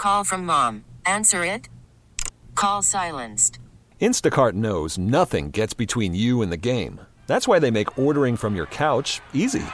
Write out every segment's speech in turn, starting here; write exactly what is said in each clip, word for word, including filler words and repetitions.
Call from mom. Answer it. Call silenced. Instacart knows nothing gets between you and the game. That's why they make ordering from your couch easy.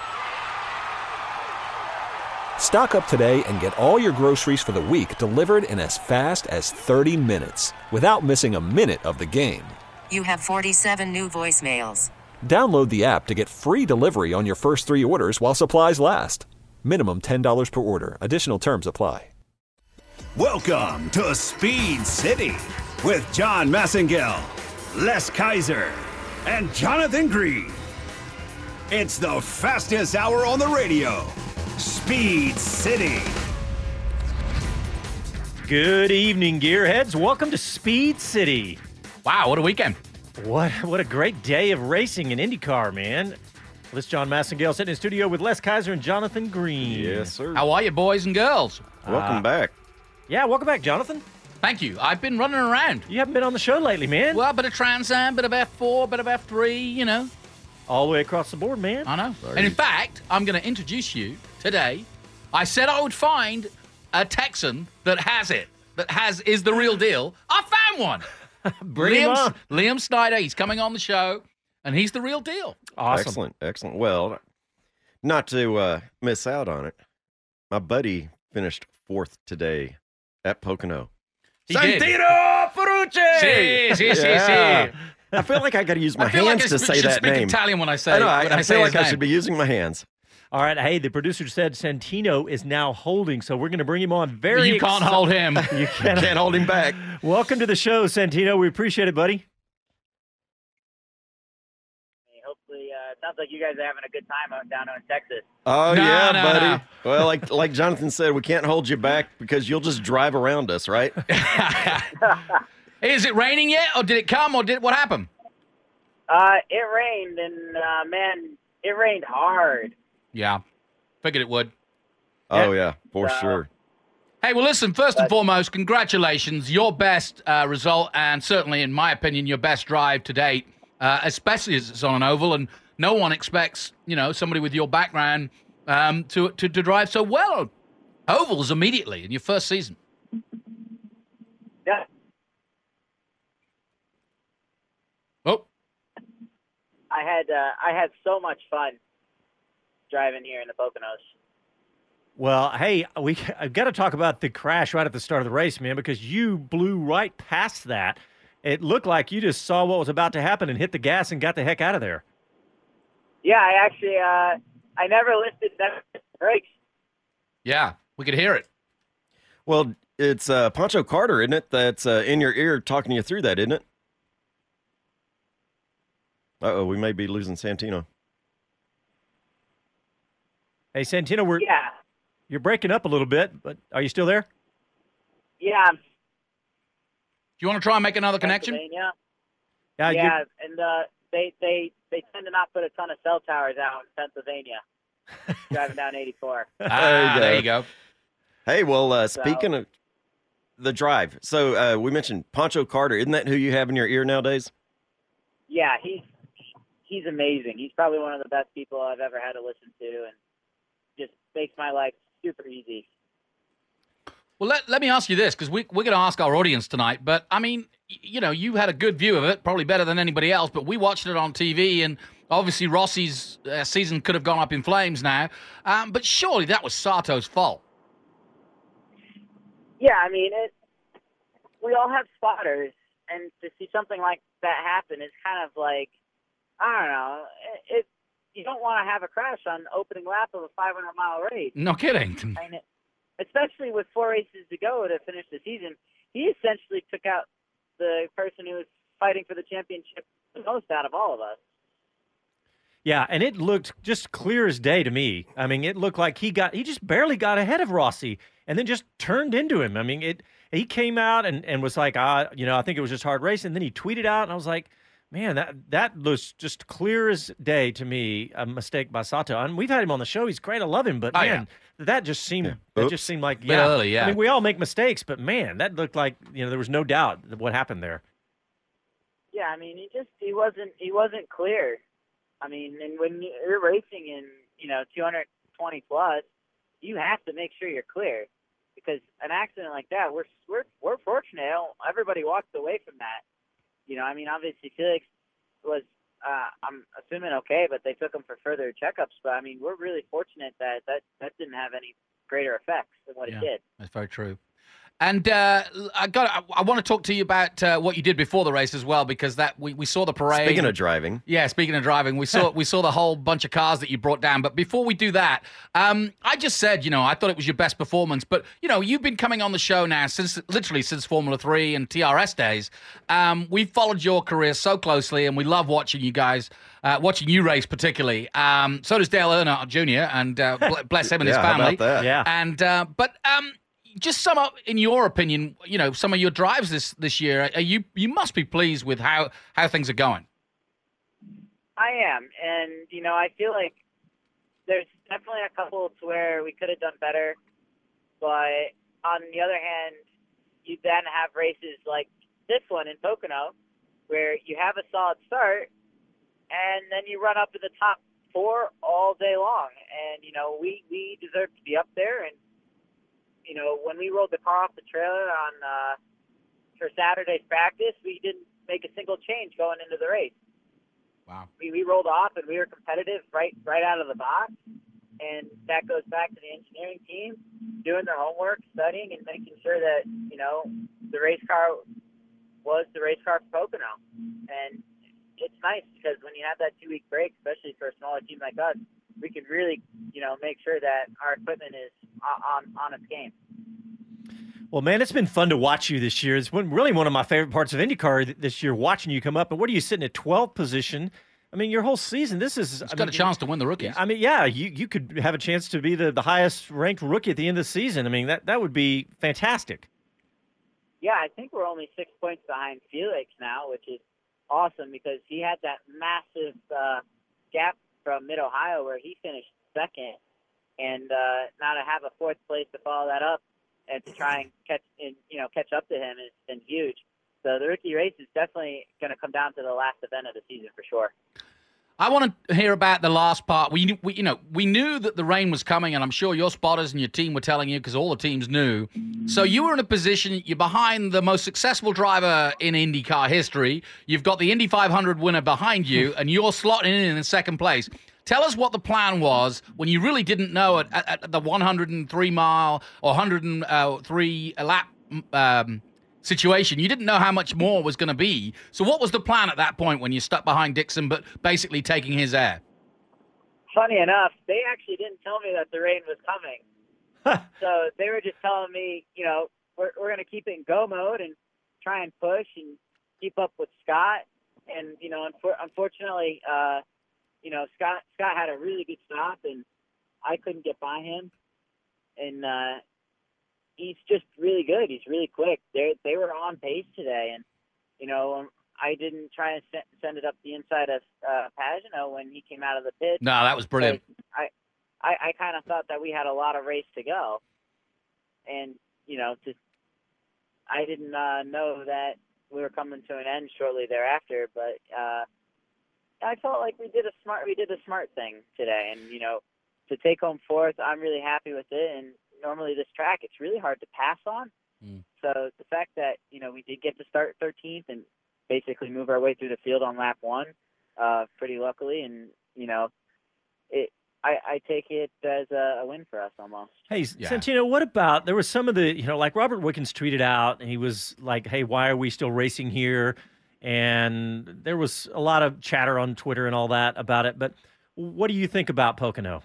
Stock up today and get all your groceries for the week delivered in as fast as thirty minutes without missing a minute of the game. You have forty-seven new voicemails. Download the app to get free delivery on your first three orders while supplies last. Minimum ten dollars per order. Additional terms apply. Welcome to Speed City with John Massengale, Les Kaiser, and Jonathan Green. It's the fastest hour on the radio. Speed City. Good evening, gearheads. Welcome to Speed City. Wow, what a weekend. What what a great day of racing in IndyCar, man. This is John Massengale sitting in studio with Les Kaiser and Jonathan Green. Yes, sir. How are you, boys and girls? Welcome Uh, back. Yeah, welcome back, Jonathan. Thank you. I've been running around. You haven't been on the show lately, man. Well, a bit of Trans Am, bit of F four, bit of F three, you know. All the way across the board, man. I know. And in fact, I'm going to introduce you today. I said I would find a Texan that has it, that has is the real deal. I found one. Bring him Liam, on. Liam Snyder, he's coming on the show, and he's the real deal. Awesome. Excellent, excellent. Well, not to uh, miss out on it, my buddy finished fourth today at Pocono. He did. Santino Ferrucci! Si, si, si, Yeah. si. I feel like I got to use my I feel like hands I to sp- say should that speak name. Italian when I say I know. I, when I, I say feel his like I name. should be using my hands. All right, hey, the producer said Santino is now holding, so we're going to bring him on very You can't exci- hold him. You can't. Can't hold him back. Welcome to the show, Santino. We appreciate it, buddy. Hopefully, uh, it sounds like you guys are having a good time out down in Texas. Oh, No, yeah, no, buddy. no. Well, like like Jonathan said, we can't hold you back because you'll just drive around us, right? Is it raining yet, or did it come, or did what happened? Uh, it rained, and uh, man, it rained hard. Yeah, figured it would. Oh, yeah, for So- sure. Hey, well, listen, first and foremost, congratulations. Your best uh, result, and certainly, in my opinion, your best drive to date, uh, especially as it's on an oval, and no one expects, you know, somebody with your background um, to, to, to drive so well. Ovals immediately in your first season. Yeah, Oh, I had uh, I had so much fun driving here in the Poconos. Well, hey, we I've got to talk about the crash right at the start of the race, man, because you blew right past that. It looked like you just saw what was about to happen and hit the gas and got the heck out of there. Yeah, I actually uh, I never listed the brakes. yeah, we could hear it. Well, it's uh, Pancho Carter, isn't it, that's uh, in your ear talking you through that, isn't it? Uh-oh, we may be losing Santino. Hey, Santino, we're Yeah, you're breaking up a little bit, but are you still there? yeah, I'm Do you want to try and make another connection? Pennsylvania. Yeah, you're- Yeah, and uh, they they they tend to not put a ton of cell towers out in Pennsylvania. Driving down eighty-four. Ah, go. there you go. Hey, well, uh, So- speaking of the drive, so uh, we mentioned Pancho Carter. Isn't that who you have in your ear nowadays? Yeah, he's he's amazing. He's probably one of the best people I've ever had to listen to, and just makes my life super easy. Well, let, let me ask you this, because we, we're going to ask our audience tonight. But, I mean, y- you know, you had a good view of it, probably better than anybody else. But we watched it on T V, and obviously Rossi's uh, season could have gone up in flames now. Um, but surely that was Sato's fault. Yeah, I mean, it. We all have spotters, and to see something like that happen is kind of like, I don't know, it. it you don't want to have a crash on the opening lap of a five hundred mile race. No kidding. I mean, especially with four races to go to finish the season, he essentially took out the person who was fighting for the championship the most out of all of us. Yeah, and it looked just clear as day to me. I mean, it looked like he got he just barely got ahead of Rossi and then just turned into him. I mean, it he came out and, and was like, ah, you know, I think it was just hard racing. And then he tweeted out, and I was like, man, that that was just clear as day to me, a mistake by Sato. And we've had him on the show. He's great. I love him. But, Oh, man, that just seemed Yeah. that Oops. just seemed like, Bit yeah. early, yeah. I mean, we all make mistakes, but, man, that looked like, you know, there was no doubt that what happened there. Yeah, I mean, he just he wasn't he wasn't clear. I mean, and when you're racing in you know two hundred twenty plus, you have to make sure you're clear because an accident like that, we're we're we're fortunate. Everybody walked away from that. You know, I mean, obviously Felix was, uh, I'm assuming okay, but they took him for further checkups. But I mean, we're really fortunate that that, that didn't have any greater effects than what Yeah, it did. that's very true. And uh, I got. I, I want to talk to you about uh, what you did before the race as well, because that we, we saw the parade. Speaking of driving, yeah. Speaking of driving, we saw we saw the whole bunch of cars that you brought down. But before we do that, um, I just said, you know, I thought it was your best performance. But you know, you've been coming on the show now since literally since Formula Three and T R S days. Um, we've followed your career so closely, and we love watching you guys, uh, watching you race particularly. Um, so does Dale Earnhardt Junior, and uh, bless him and yeah, his family. How about that? Yeah. And uh, but. Um, Just sum up, in your opinion, you know, some of your drives this, this year. Are you you must be pleased with how, how things are going. I am, and you know, I feel like there's definitely a couple to where we could have done better, but on the other hand, you then have races like this one in Pocono, where you have a solid start, and then you run up to the top four all day long, and you know, we we deserve to be up there. And you know, when we rolled the car off the trailer on uh, for Saturday's practice, we didn't make a single change going into the race. Wow. We we rolled off and we were competitive right right out of the box, and that goes back to the engineering team doing their homework, studying, and making sure that you know the race car was the race car for Pocono. And it's nice because when you have that two week break, especially for a smaller team like us, we can really, you know, make sure that our equipment is on on its game. Well, man, it's been fun to watch you this year. It's been really one of my favorite parts of IndyCar this year, watching you come up. And what are you sitting at twelfth position? I mean, your whole season, this is... It's I got mean, a chance to win the rookies. I mean, yeah, you, you could have a chance to be the, the highest ranked rookie at the end of the season. I mean, that, that would be fantastic. Yeah, I think we're only six points behind Felix now, which is awesome because he had that massive uh, gap from Mid-Ohio where he finished second. And uh, now to have a fourth place to follow that up and to try and catch, and, you know, catch up to him has been huge. So the rookie race is definitely going to come down to the last event of the season for sure. I want to hear about the last part. We, we, you know, we knew that the rain was coming, and I'm sure your spotters and your team were telling you because all the teams knew. So you were in a position, you're behind the most successful driver in IndyCar history. You've got the Indy five hundred winner behind you, and you're slotting in in second place. Tell us what the plan was when you really didn't know it at, at the one hundred three mile or one hundred three lap um, situation. You didn't know how much more was going to be. So what was the plan at that point when you stuck behind Dixon but basically taking his air? Funny enough, they actually didn't tell me that the rain was coming. So they were just telling me, you know, we're, we're going to keep it in go mode and try and push and keep up with Scott. And, you know, unfor- unfortunately, uh, you know, Scott Scott had a really good stop, and I couldn't get by him. And uh, he's just really good. He's really quick. They they were on pace today, and you know, I didn't try and send, send it up the inside of uh, Pagano when he came out of the pit. No, that was brilliant. I I, I kind of thought that we had a lot of race to go, and you know, to I didn't uh, know that we were coming to an end shortly thereafter, but. Uh, I felt like we did a smart we did a smart thing today, and you know, to take home fourth, I'm really happy with it. And normally this track, it's really hard to pass on. Mm. So the fact that you know we did get to start thirteenth and basically move our way through the field on lap one, uh, pretty luckily, and you know, it I, I take it as a, a win for us almost. Hey, yeah. Santino, what about there was some of the you know like Robert Wickens tweeted out, and he was like, "Hey, why are we still racing here?" And there was a lot of chatter on Twitter and all that about it. But what do you think about Pocono?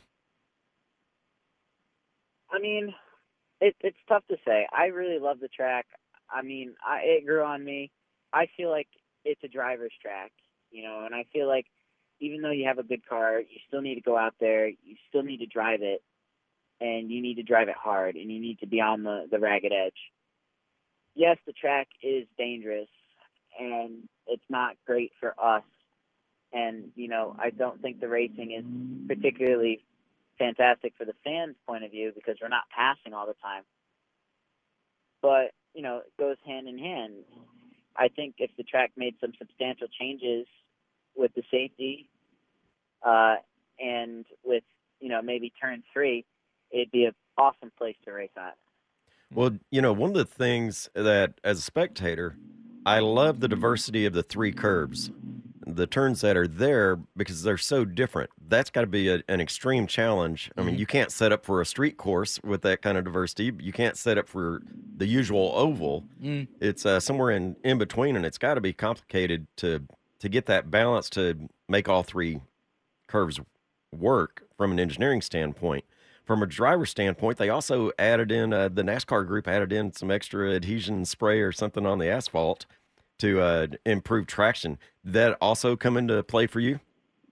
I mean, it, it's tough to say. I really love the track. I mean, I, it grew on me. I feel like it's a driver's track, you know, and I feel like even though you have a good car, you still need to go out there. You still need to drive it, and you need to drive it hard, and you need to be on the, the ragged edge. Yes, the track is dangerous, and it's not great for us. And, you know, I don't think the racing is particularly fantastic for the fans' point of view because we're not passing all the time. But, you know, it goes hand in hand. I think if the track made some substantial changes with the safety uh, and with, you know, maybe turn three, it'd be an awesome place to race at. Well, you know, one of the things that, as a spectator, I love the diversity of the three curves, the turns that are there because they're so different. That's got to be a, an extreme challenge. I mean, you can't set up for a street course with that kind of diversity. You can't set up for the usual oval. Mm. It's uh, somewhere in, in between, and it's got to be complicated to to get that balance to make all three curves work from an engineering standpoint. From a driver standpoint, they also added in, uh, the NASCAR group added in some extra adhesion spray or something on the asphalt to uh, improve traction. That also come into play for you?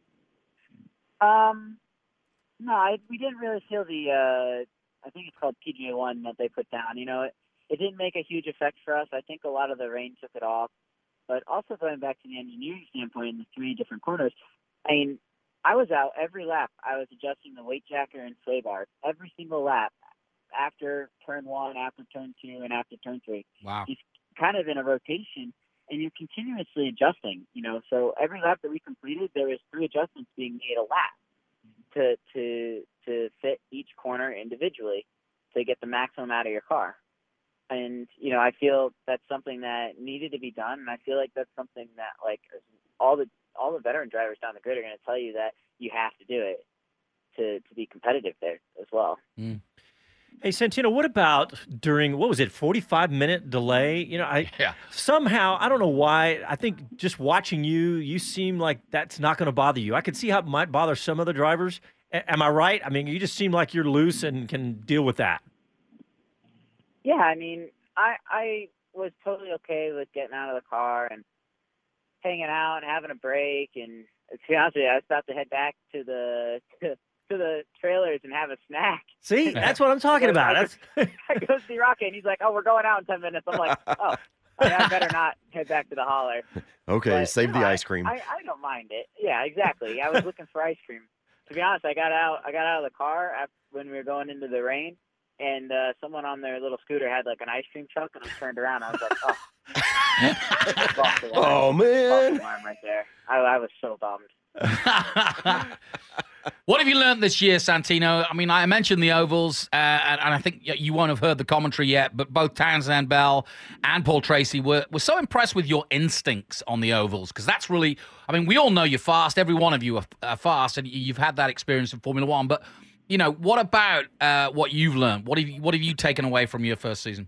Um, no, I, we didn't really feel the, uh, I think it's called P G A one that they put down. You know, it, it didn't make a huge effect for us. I think a lot of the rain took it off. But also going back to the engineering standpoint in the three different corners, I mean, I was out every lap. I was adjusting the weight jacker and sway bar every single lap after turn one, after turn two, and after turn three. Wow. Just kind of in a rotation, and you're continuously adjusting, you know. So every lap that we completed, there was three adjustments being made a lap to to to fit each corner individually to get the maximum out of your car. And, you know, I feel that's something that needed to be done, and I feel like that's something that, like, all the all the veteran drivers down the grid are going to tell you that you have to do it to, to be competitive there as well. Mm. Hey, Santino, what about during, what was it, forty-five minute delay? You know, I Yeah. somehow, I don't know why, I think just watching you, you seem like that's not going to bother you. I could see how it might bother some other drivers. A- am I right? I mean, you just seem like you're loose and can deal with that. Yeah, I mean, I I was totally okay with getting out of the car and hanging out and having a break. And to be honest with you, I was about to head back to the to, to the trailers and have a snack. See, that's what I'm talking about. That's I go see Rocky, and he's like, "Oh, we're going out in ten minutes." I'm like, "Oh, I better not head back to the holler." Okay, But, save no, the I- ice cream. I, I don't mind it. Yeah, exactly. I was looking for ice cream. To be honest, I got out. I got out of the car after, when we were going into the rain, and uh, someone on their little scooter had like an ice cream truck, and I turned around. I was like, "Oh, lost the line. Oh, Lost man. the line right there." I, I was so bummed. What have you learned this year, Santino? I mean, I mentioned the ovals, uh, and, and I think y- you won't have heard the commentary yet, but both Townsend Bell and Paul Tracy were, were so impressed with your instincts on the ovals, because that's really, I mean, we all know you're fast. Every one of you are, are fast, and you've had that experience in Formula One. But, you know, what about uh, what you've learned? What have you, what have you taken away from your first season?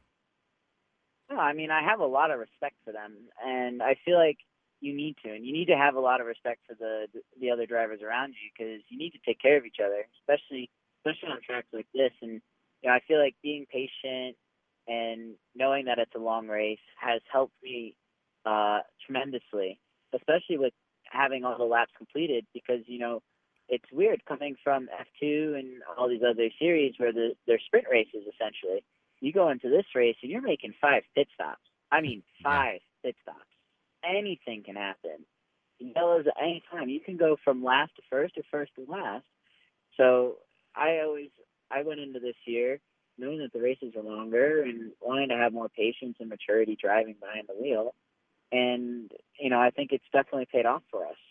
No, I mean, I have a lot of respect for them, and I feel like you need to, and you need to have a lot of respect for the the other drivers around you, because you need to take care of each other, especially especially on tracks like this. And you know, I feel like being patient and knowing that it's a long race has helped me uh, tremendously, especially with having all the laps completed, because you know it's weird coming from F two and all these other series where the, they're sprint races essentially. You go into this race and you're making five pit stops. I mean, five yeah. pit stops. Anything can happen. Yellows at any time. You can go from last to first or first to last. So I always I went into this year knowing that the races are longer and wanting to have more patience and maturity driving behind the wheel. And, you know, I think it's definitely paid off for us.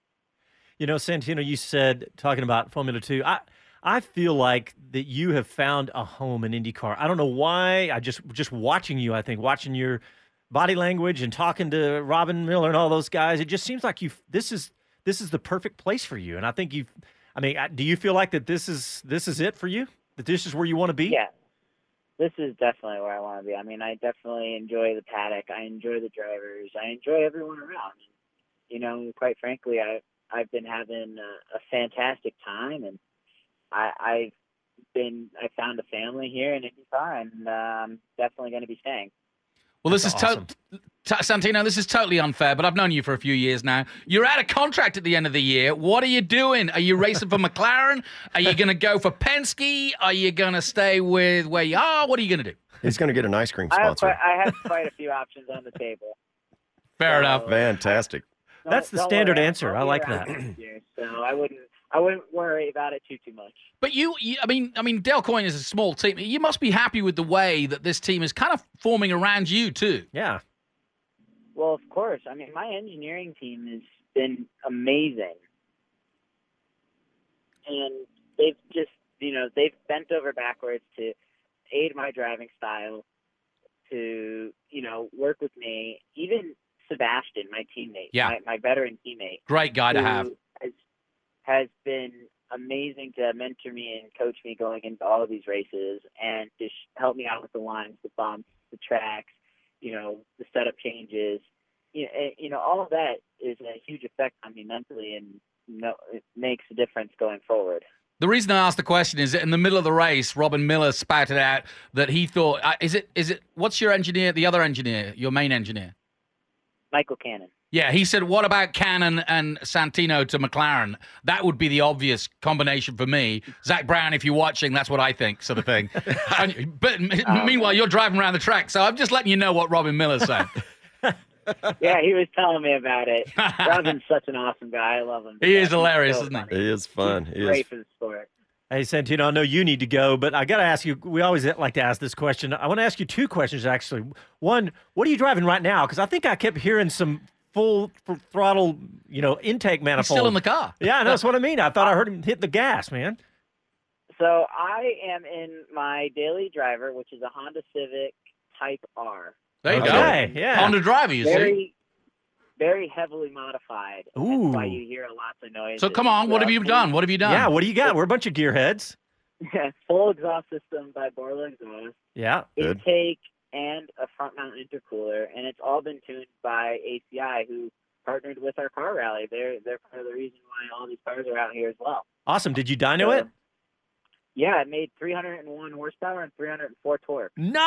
You know, Santino, you said, talking about Formula Two, I I feel like that you have found a home in IndyCar. I don't know why. I just just watching you, I think, watching your body language and talking to Robin Miller and all those guys, it just seems like you this is this is the perfect place for you. And I think you've I mean, do you feel like that this is this is it for you? That this is where you want to be? Yeah. This is definitely where I want to be. I mean, I definitely enjoy the paddock. I enjoy the drivers. I enjoy everyone around. You know, quite frankly, I I've been having a, a fantastic time, and I, I've been I found a family here in IndyCar, and uh, I'm definitely going to be staying. Well, this That's is awesome. to- t- Santino. This is totally unfair, but I've known you for a few years now. You're out of contract at the end of the year. What are you doing? Are you racing for McLaren? Are you going to go for Penske? Are you going to stay with where you are? What are you going to do? He's going to get an ice cream I have, sponsor. quite, I have quite a few options on the table. Fair So, enough. Fantastic. Don't- That's the don't standard worry, answer. I'll I be like around that. next year, so I wouldn't I wouldn't worry about it too too much. But you, you, I mean, I mean, Dale Coyne is a small team. You must be happy with the way that this team is kind of forming around you too. Yeah. Well, of course. I mean, my engineering team has been amazing. And they've just, you know, they've bent over backwards to aid my driving style, to, you know, work with me. Even Sebastian, my teammate, Yeah. my, my veteran teammate. Great guy to who have. Has, has been amazing to mentor me and coach me going into all of these races and just help me out with the lines, the bumps, the tracks, you know, the setup changes. You know, and, you know, all of that is a huge effect on me mentally, and you know, it makes a difference going forward. The reason I asked the question is that in the middle of the race, Robin Miller spouted out that he thought, uh, is it, is it, what's your engineer, the other engineer, your main engineer? Michael Cannon. Yeah, he said, what about Cannon and Santino to McLaren? That would be the obvious combination for me. Zach Brown, if you're watching, that's what I think, sort of thing. and, but Um, meanwhile, you're driving around the track, so I'm just letting you know what Robin Miller's saying. Yeah, he was telling me about it. Robin's such an awesome guy. I love him. He is Yeah, hilarious, so isn't he? funny. He is fun. He's He great is. for the sport. Hey, Santino, I know you need to go, but I got to ask you, we always like to ask this question. I want to ask you two questions, actually. One, what are you driving right now? Because I think I kept hearing some full f- throttle, you know, intake He's manifold. still in the car. Yeah, that's what I mean. I thought I heard him hit the gas, man. So I am in my daily driver, which is a Honda Civic Type R. There you Okay, go. yeah. Honda driver, you see. Very, very heavily modified. Ooh. That's why you hear lots of noise. So come on, what have you done? What have you done? Yeah, what do you got? We're a bunch of gearheads. Full exhaust system by Borla Exhaust, Yeah. Good. intake, and a front mount intercooler, and it's all been tuned by A C I, who partnered with our car rally. They're they're part of the reason why all these cars are out here as well. Awesome. Did you dyno it? Yeah, it made three hundred one horsepower and three hundred four torque. Nice.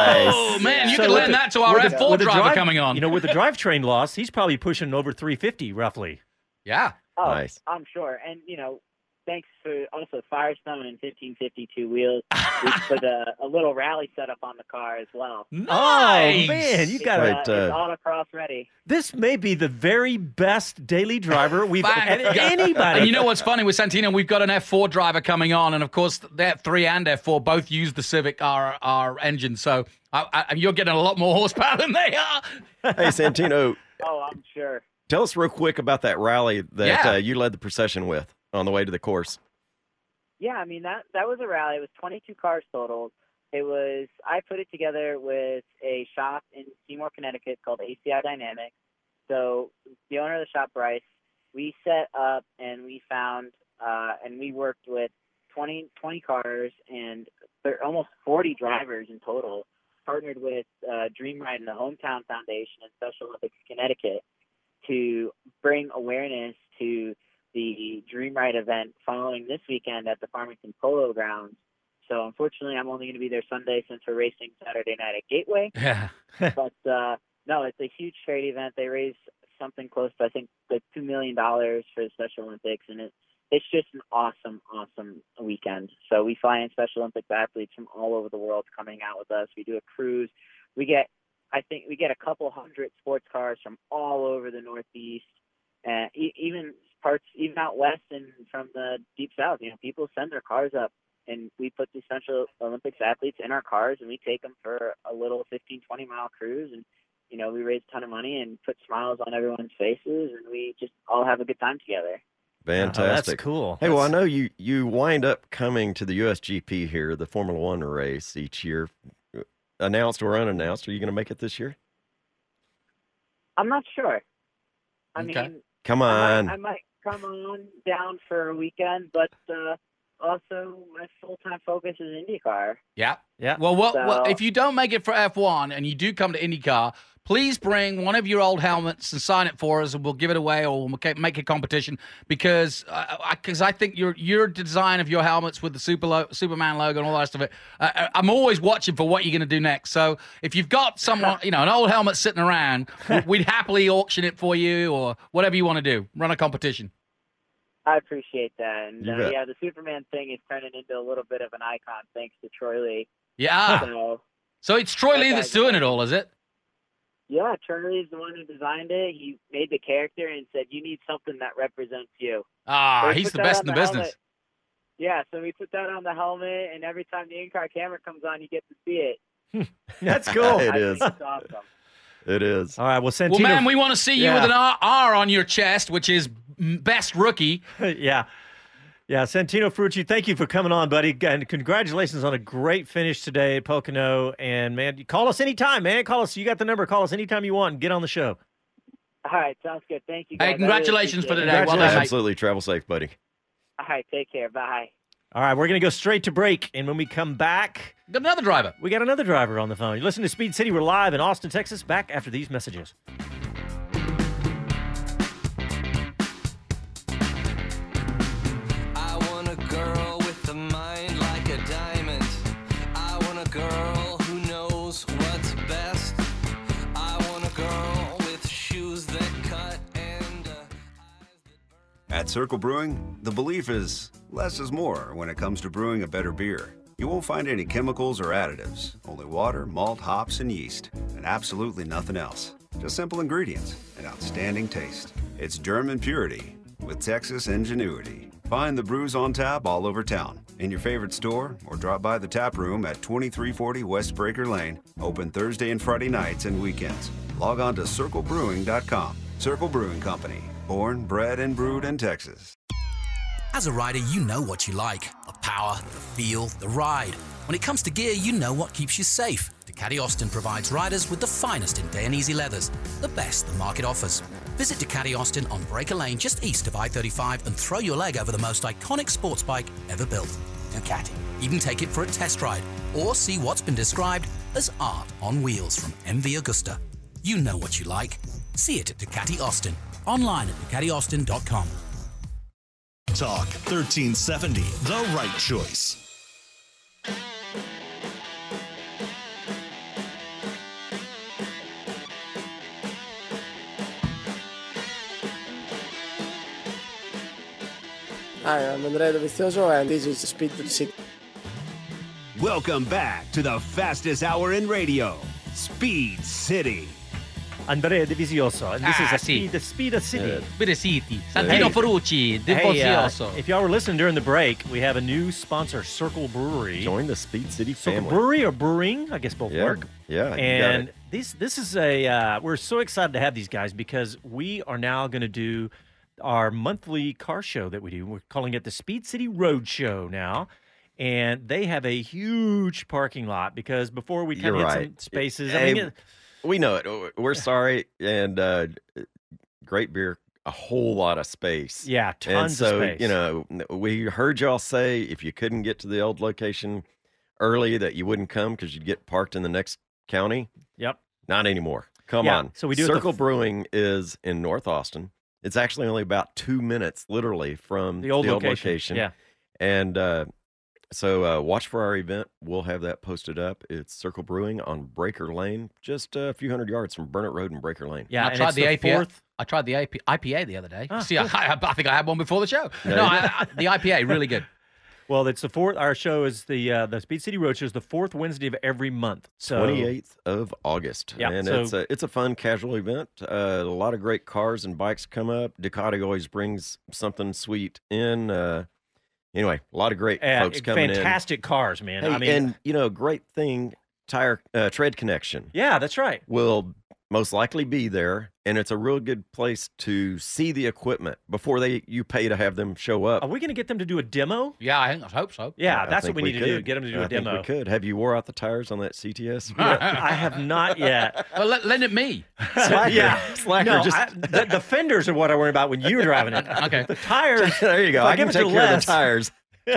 Oh, man, you So can with lend the- that to our with the- F four with the driver drive- coming on. You know, with the drivetrain loss, he's probably pushing over three fifty roughly. Yeah. Oh, Nice. I'm sure. And, you know, thanks for also Firestone and fifteen fifty-two wheels. We put a, a little rally setup on the car as well. Nice. Oh, man, you It's, got Right, uh, uh, it's autocross ready. This may be the very best daily driver we've Bang. had anybody. And you know what's funny with Santino? We've got an F four driver coming on, and of course, the F three and F four both use the Civic R, R engine, so I, I, you're getting a lot more horsepower than they are. Hey, Santino, Oh, I'm sure. tell us real quick about that rally that Yeah. uh, you led the procession with on the way to the course. Yeah, I mean, that, that was a rally. It was twenty-two cars total. It was, I put it together with a shop in Seymour, Connecticut called A C I Dynamics. So the owner of the shop, Bryce, we set up and we found, uh, and we worked with twenty, twenty cars and there, almost forty drivers in total, partnered with uh, Dream Ride and the Hometown Foundation and Special Olympics Connecticut to bring awareness to the Dream Ride event following this weekend at the Farmington Polo Grounds. So unfortunately, I'm only going to be there Sunday since we're racing Saturday night at Gateway. Yeah. But uh, no, it's a huge charity event. They raise something close to, I think, like two million dollars for the Special Olympics, and it, it's just an awesome, awesome weekend. So we fly in Special Olympics athletes from all over the world coming out with us. We do a cruise. We get, I think, we get a couple hundred sports cars from all over the Northeast, and e- even parts, even out west and from the deep south. You know, people send their cars up, and we put the Special Olympics athletes in our cars, and we take them for a little fifteen, twenty mile cruise, and you know, we raise a ton of money and put smiles on everyone's faces, and we just all have a good time together. Fantastic. Oh, that's cool. Hey, well, I That's- know you you wind up coming to the U S G P here, the Formula One race each year, announced or unannounced. Are you going to make it this year? I'm not sure. I Okay. mean, Come I on. might, I might come on down for a weekend, but uh, also my full-time focus is IndyCar. Yeah. Yeah. Well, what, So- what, if you don't make it for F one and you do come to IndyCar, please bring one of your old helmets and sign it for us, and we'll give it away, or we'll make a competition, because uh, I, cause I think your your design of your helmets with the Super lo- Superman logo and all the rest of it, uh, I'm always watching for what you're going to do next. So if you've got someone, you know, an old helmet sitting around, we'd happily auction it for you, or whatever you want to do. Run a competition. I appreciate that. And You uh, bet. yeah, the Superman thing is turning into a little bit of an icon thanks to Troy Lee. Yeah. So, So it's Troy That Lee guy's that's doing it amazing. all, is it? yeah, Troy Lee's the one who designed it. He made the character and said, you need something that represents you. Ah, So we he's put the that best on in the business. helmet. Yeah, so we put that on the helmet, and every time the in-car camera comes on, you get to see it. That's cool. It I is. think it's awesome. It is. All right. Well, Santino. Well, man, we want to see you Yeah. with an R, R on your chest, which is mm, best rookie. yeah. Yeah, Santino Ferrucci, thank you for coming on, buddy. And congratulations on a great finish today at Pocono. And, man, call us anytime, man. Call us. You got the number. Call us anytime you want and get on the show. All right, sounds good. Thank you, guys. Hey, congratulations for really today. Well done, mate. Absolutely. Travel safe, buddy. All right, take care. Bye. All right, we're going to go straight to break. And when we come back, Got another driver. we got another driver on the phone. You listen to Speed City. We're live in Austin, Texas. Back after these messages. I want a girl with a mind like a diamond. I want a girl who knows what's best. I want a girl with shoes that cut and uh, eyes that burn. At Circle Brewing, the belief is less is more when it comes to brewing a better beer. You won't find any chemicals or additives, only water, malt, hops, and yeast, and absolutely nothing else. Just simple ingredients and outstanding taste. It's German purity with Texas ingenuity. Find the brews on tap all over town, in your favorite store, or drop by the tap room at twenty-three forty West Breaker Lane, open Thursday and Friday nights and weekends. Log on to circle brewing dot com. Circle Brewing Company, born, bred, and brewed in Texas. As a rider, you know what you like. The power, the feel, the ride. When it comes to gear, you know what keeps you safe. Ducati Austin provides riders with the finest in Dainese leathers, the best the market offers. Visit Ducati Austin on Breaker Lane just east of I thirty-five and throw your leg over the most iconic sports bike ever built. Ducati. Even take it for a test ride or see what's been described as art on wheels from M V Agusta. You know what you like. See it at Ducati Austin. Online at ducati austin dot com. Talk thirteen seventy, the right choice. Hi, I'm Andrea Dovizioso, and this is Speed City. Welcome back to the fastest hour in radio, Speed City. Andrea Divizioso. And this Ah, is a sì. Speed, Speed City. Speed City. Santino Hey. Ferrucci. Hey, uh, Divozioso. if y'all were listening during the break, we have a new sponsor, Circle Brewery. Join the Speed City Circle family. Brewery or brewing, I guess both Yeah, work. yeah, you got And it. this this is a uh, we're so excited to have these guys because we are now going to do our monthly car show that we do. We're calling it the Speed City Road Show now. And they have a huge parking lot because before we kind You're of hit right. some spaces. I Hey, mean, it- we know it. We're sorry. And uh, great beer, a whole lot of space. yeah, And tons so, of space. you know, we heard y'all say if you couldn't get to the old location early that you wouldn't come because you'd get parked in the next county. Yep. Not anymore. Come Yeah, on. so we do it the Circle f- Brewing is in North Austin. It's actually only about two minutes, literally, from The old location. location. Yeah. And uh, so uh, watch for our event. We'll have that posted up. It's Circle Brewing on Breaker Lane, just a few hundred yards from Burnett Road and Breaker Lane. Yeah, I and tried it's the, A P A. fourth. I tried the A P, I P A the other day. Ah, See, I, I, I think I had one before the show. There No, you go. I, I, the I P A, really good. Well, it's the fourth. Our show is the uh, the Speed City Roadshow is the fourth Wednesday of every month. So twenty-eighth of August. Yeah, and so- it's a it's a fun casual event. Uh, a lot of great cars and bikes come up. Ducati always brings something sweet in. Uh, anyway, a lot of great uh, folks coming fantastic cars, man. in. Hey, I mean, and you know, great thing, tire uh, tread connection yeah, that's right. will most likely be there, and it's a real good place to see the equipment before they you pay to have them show up. Are we going to get them to do a demo? Yeah, I, think, I hope so. Yeah, I that's what think we need to do. could. Get them to do I a think demo. we could. Have you wore out the tires on that C T S? I have not yet. Well, let, lend it me. Slacker. Yeah, Slacker. No, just I, the, the fenders are what I worry about when you're driving it. Okay. The tires. there you go. if I I can give it take to care of Les- the tires.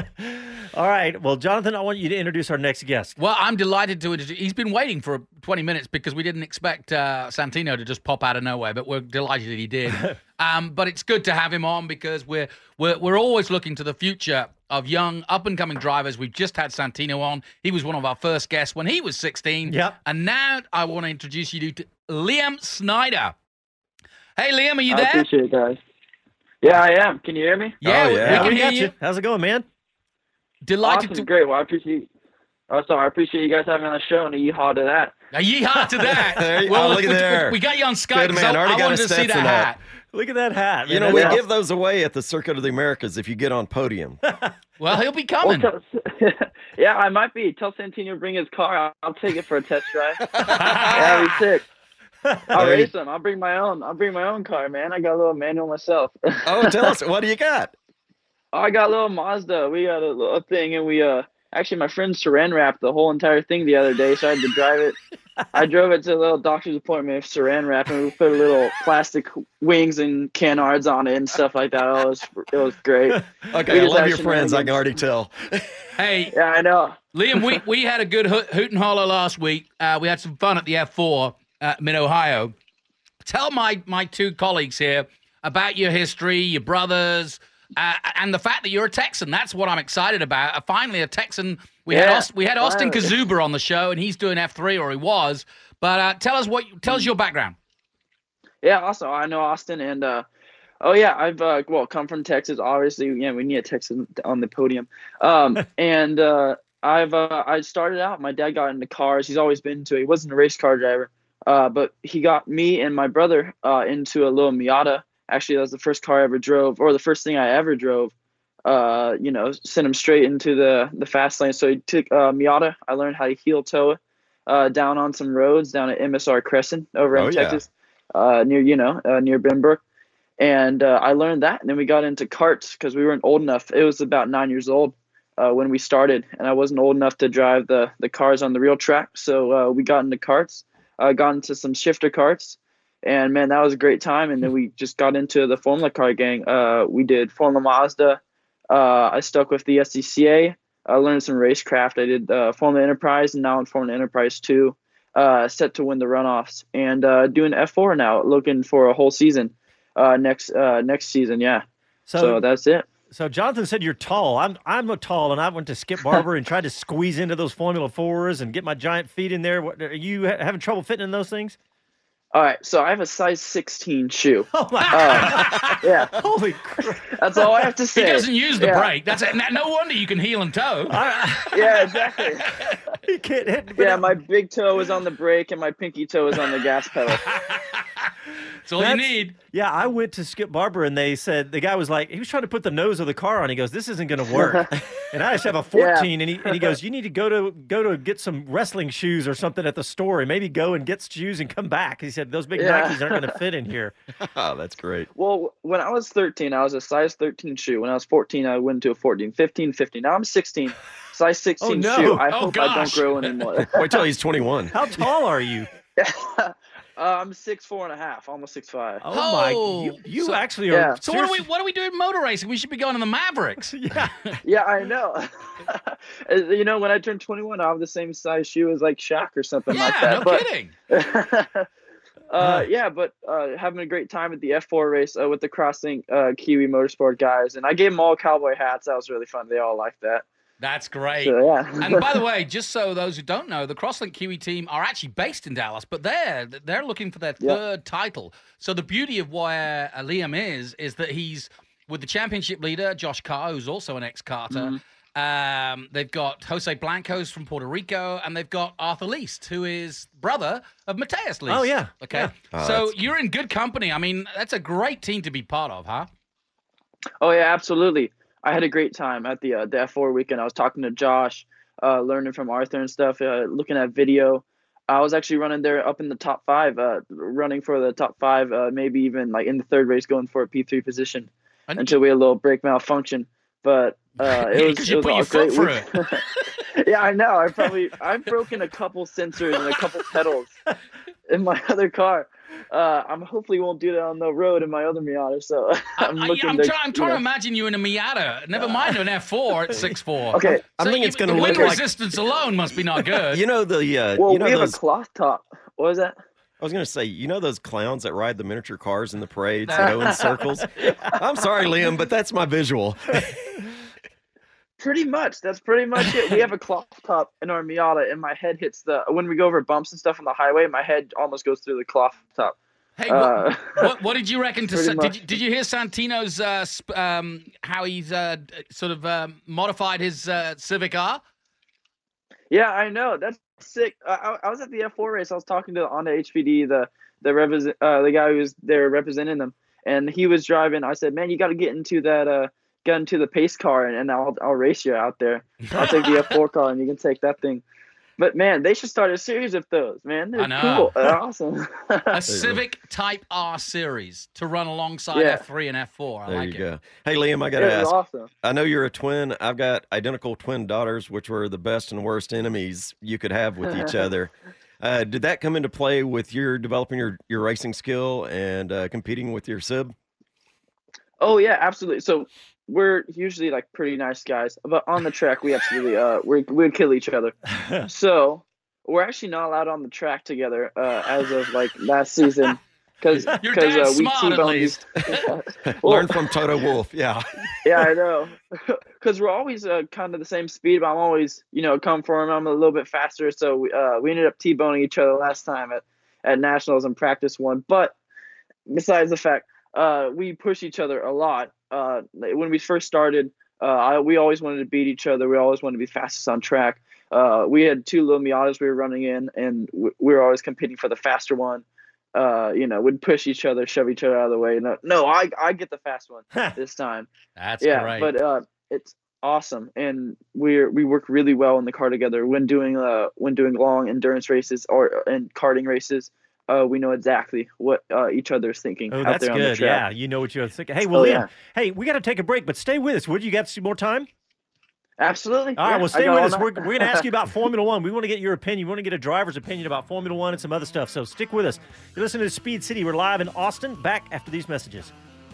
All right. Well, Jonathan, I want you to introduce our next guest. Well, I'm delighted to. He's been waiting for twenty minutes because we didn't expect uh, Santino to just pop out of nowhere, but we're delighted that he did. um, but it's good to have him on because we're we're we're always looking to the future of young up and coming drivers. We've just had Santino on. He was one of our first guests when he was sixteen. Yep. And now I want to introduce you to Liam Snyder. Hey, Liam, are you I there? appreciate it, guys. Yeah, I am. Can you hear me? Yeah, Oh, we- yeah. we Yeah, can we hear got you. you. How's it going, man? Delighted Awesome, to. great. Well, I appreciate. Oh, sorry. I appreciate you guys having me on the show and a yeehaw to that. A yeehaw to that. There you- well, oh, look at we, there. We got you on Skype. Good 'cause man. I, Already I got wanted his to see steps that in that. hat. Look at that hat. You man. know, we That's- give those away at the Circuit of the Americas if you get on podium. Well, he'll be Well, coming. tell, yeah, I might be. Tell Santino to bring his car. I'll, I'll take it for a test drive. yeah, that'd be sick. I'll There you- race him. I'll bring my own. I'll bring my own car, man. I got a little manual myself. Oh, tell us, what do you got? I got a little Mazda. We got a little thing, and we uh actually my friend saran wrapped the whole entire thing the other day, so I had to drive it. I drove it to a little doctor's appointment, saran wrap, and we put a little plastic wings and canards on it and stuff like that. Oh, it was it was great. Okay, I love your friends. I can already tell. Hey, yeah, I know. Liam, we, we had a good hoot, hoot and holler last week. Uh, we had some fun at the F four at Mid-Ohio. Tell my, my two colleagues here about your history, your brothers, uh, and the fact that you're a Texan. That's what I'm excited about. Uh, finally, a Texan. We Yeah, had Aust- we had Austin finally. Kazuba on the show, and he's doing F three, or he was. But uh, tell us what tell us your background. Yeah, also I know Austin, and uh, oh yeah, I've uh, well come from Texas. Obviously, yeah, we need a Texan on the podium. Um, and uh, I've uh, I started out. My dad got into cars. He's always been into it. He wasn't a race car driver, uh, but he got me and my brother uh, into a little Miata. Actually, that was the first car I ever drove, or the first thing I ever drove. Uh, you know, sent him straight into the the fast lane. So he took uh, Miata. I learned how to heel toe it uh, down on some roads down at M S R Crescent over Oh, in yeah. Texas, uh, near you know uh, near Benbrook. And uh, I learned that, and then we got into karts because we weren't old enough. It was about nine years old uh, when we started, and I wasn't old enough to drive the the cars on the real track. So uh, we got into karts, uh, got into some shifter karts, and man, that was a great time. And then we just got into the Formula Car gang. Uh, we did Formula Mazda. Uh, I stuck with the S C C A. I learned some racecraft. I did uh, Formula Enterprise, and now in Formula Enterprise two, uh, set to win the runoffs, and uh, doing F four now, looking for a whole season. Uh, next uh, next season, yeah. So- So, that's it. So Jonathan said you're tall. I'm I'm a tall, and I went to Skip Barber and tried to squeeze into those Formula Fours and get my giant feet in there. What, are you ha- having trouble fitting in those things? All right, so I have a size sixteen shoe. Oh my Uh, yeah, Holy crap! that's all I have to He say. doesn't use the Yeah. brake. That's it. No wonder you can heel and toe. Yeah, exactly. You can't hit. Yeah, my big toe is on the brake and my pinky toe is on the gas pedal. That's all you need. Yeah, I went to Skip Barber, and they said the guy was like, he was trying to put the nose of the car on. He goes, "This isn't going to work." And I just have a fourteen, and he and he goes, "You need to go to go to get some wrestling shoes or something at the store, and maybe go and get shoes and come back." He said, "Those big Yeah. Nikes aren't going to fit in here." Oh, that's great. Well, when I was thirteen, I was a size thirteen shoe. When I was fourteen, I went to a fourteen, fifteen, fifteen. Now I'm sixteen, size sixteen no. shoe. I Oh, hope I don't gosh. grow anymore. Wait till he's twenty-one. How tall are you? uh, I'm six four and a half, almost six five. Oh, Oh, my! You, you so- actually are. Yeah. So what are we seriously- what are we doing motor racing? We should be going to the Mavericks. Yeah. Yeah, I know. Uh, you know, when I turned twenty-one, I have the same size shoe as like Shaq or something like Yeah, that. no but, kidding. uh, yeah, but uh, having a great time at the F four race uh, with the Crosslink uh, Kiwi Motorsport guys, and I gave them all cowboy hats. That was really fun. They all liked that. That's great. So yeah. And by the way, just so those who don't know, the Crosslink Kiwi team are actually based in Dallas, but they're they're looking for their Yeah. third title. So the beauty of where uh, Liam is is that he's with the championship leader Josh Carr, who's also an ex-karter. Um, they've got Jose Blancos from Puerto Rico, and they've got Arthur Least, who is brother of Mateus Least. Oh, yeah. Okay. Yeah. Oh, so that's- you're in good company. I mean, that's a great team to be part of, huh? Oh yeah, absolutely. I had a great time at the uh, the F four weekend. I was talking to Josh, uh, learning from Arthur and stuff, uh, looking at video. I was actually running there up in the top five, uh, running for the top five, uh, maybe even like in the third race, going for a P three position And until we had a little brake malfunction. But uh, it was, 'Cause it you was put all your foot great through week- Yeah, I know. I probably I've broken a couple sensors and a couple pedals in my other car. Uh, I'm hopefully won't do that on the road in my other Miata. So I'm I, looking am to. try, I'm you trying know. to imagine you in a Miata. Never mind an F four at six four. Okay. I So think you- it's gonna the wind look like- resistance alone must be not good. You know the uh, Well, you know we have those. a cloth top. What was that? I was gonna say, you know those clowns that ride the miniature cars in the parades and go in circles. I'm sorry, Liam, but that's my visual. Pretty much. That's pretty much it. We have a cloth top in our Miata, and my head hits the when we go over bumps and stuff on the highway. My head almost goes through the cloth top. Hey, Uh, what, what, what did you reckon to? pretty Sa- Did much. you, did you hear Santino's uh, sp- um, how he's uh, d- sort of um, modified his uh, Civic R? Yeah, I know. That's sick. I, I I was at the F four race. I was talking to on the H P D, the the represent uh, the guy who was there representing them, and he was driving. I said, "Man, you got to get into that uh get into the pace car, and, and I'll I'll race you out there. I'll take the F four car, and you can take that thing." But man, they should start a series of those, man. They're I know. cool. They're awesome. A Civic Type R series to run alongside Yeah. F three and F four. I There like you it. go. Hey, Liam, I got to It was ask. awesome. I know you're a twin. I've got identical twin daughters, which were the best and worst enemies you could have with each other. Uh, did that come into play with your developing your, your racing skill and uh, competing with your sib? Oh yeah, absolutely. So we're usually like pretty nice guys, but on the track we absolutely uh we we kill each other. So we're actually not allowed on the track together uh, as of like last season because Your because dad's uh, we smart, at T-bone these. least. Learn from Toto Wolff. Yeah. Yeah, I know. Because we're always uh, kind of the same speed, but I'm always, you know, come for him. I'm a little bit faster. So we, uh, we ended up T-boning each other last time at, at Nationals and practice one. But besides the fact, uh, we push each other a lot. Uh, when we first started, uh, I, we always wanted to beat each other. We always wanted to be fastest on track. Uh, we had two little Miatas we were running in, and we, we were always competing for the faster one. Uh, you know, we'd push each other, shove each other out of the way. No, no, I I get the fast one this time. That's yeah, great. but uh, it's awesome, and we're we work really well in the car together. When doing uh when doing long endurance races or and karting races, uh, we know exactly what uh, each other's thinking. Oh, out that's there on the good. track. Yeah, you know what you're thinking. Hey, well, Oh, Liam, yeah. hey, we got to take a break, but stay with us. Would you got some more time? Absolutely. All right, yeah, well, I stay got with all us. night. We're, we're going to ask you about Formula One. We want to get your opinion. We want to get a driver's opinion about Formula One and some other stuff. So stick with us. You're listening to Speed City. We're live in Austin. Back after these messages.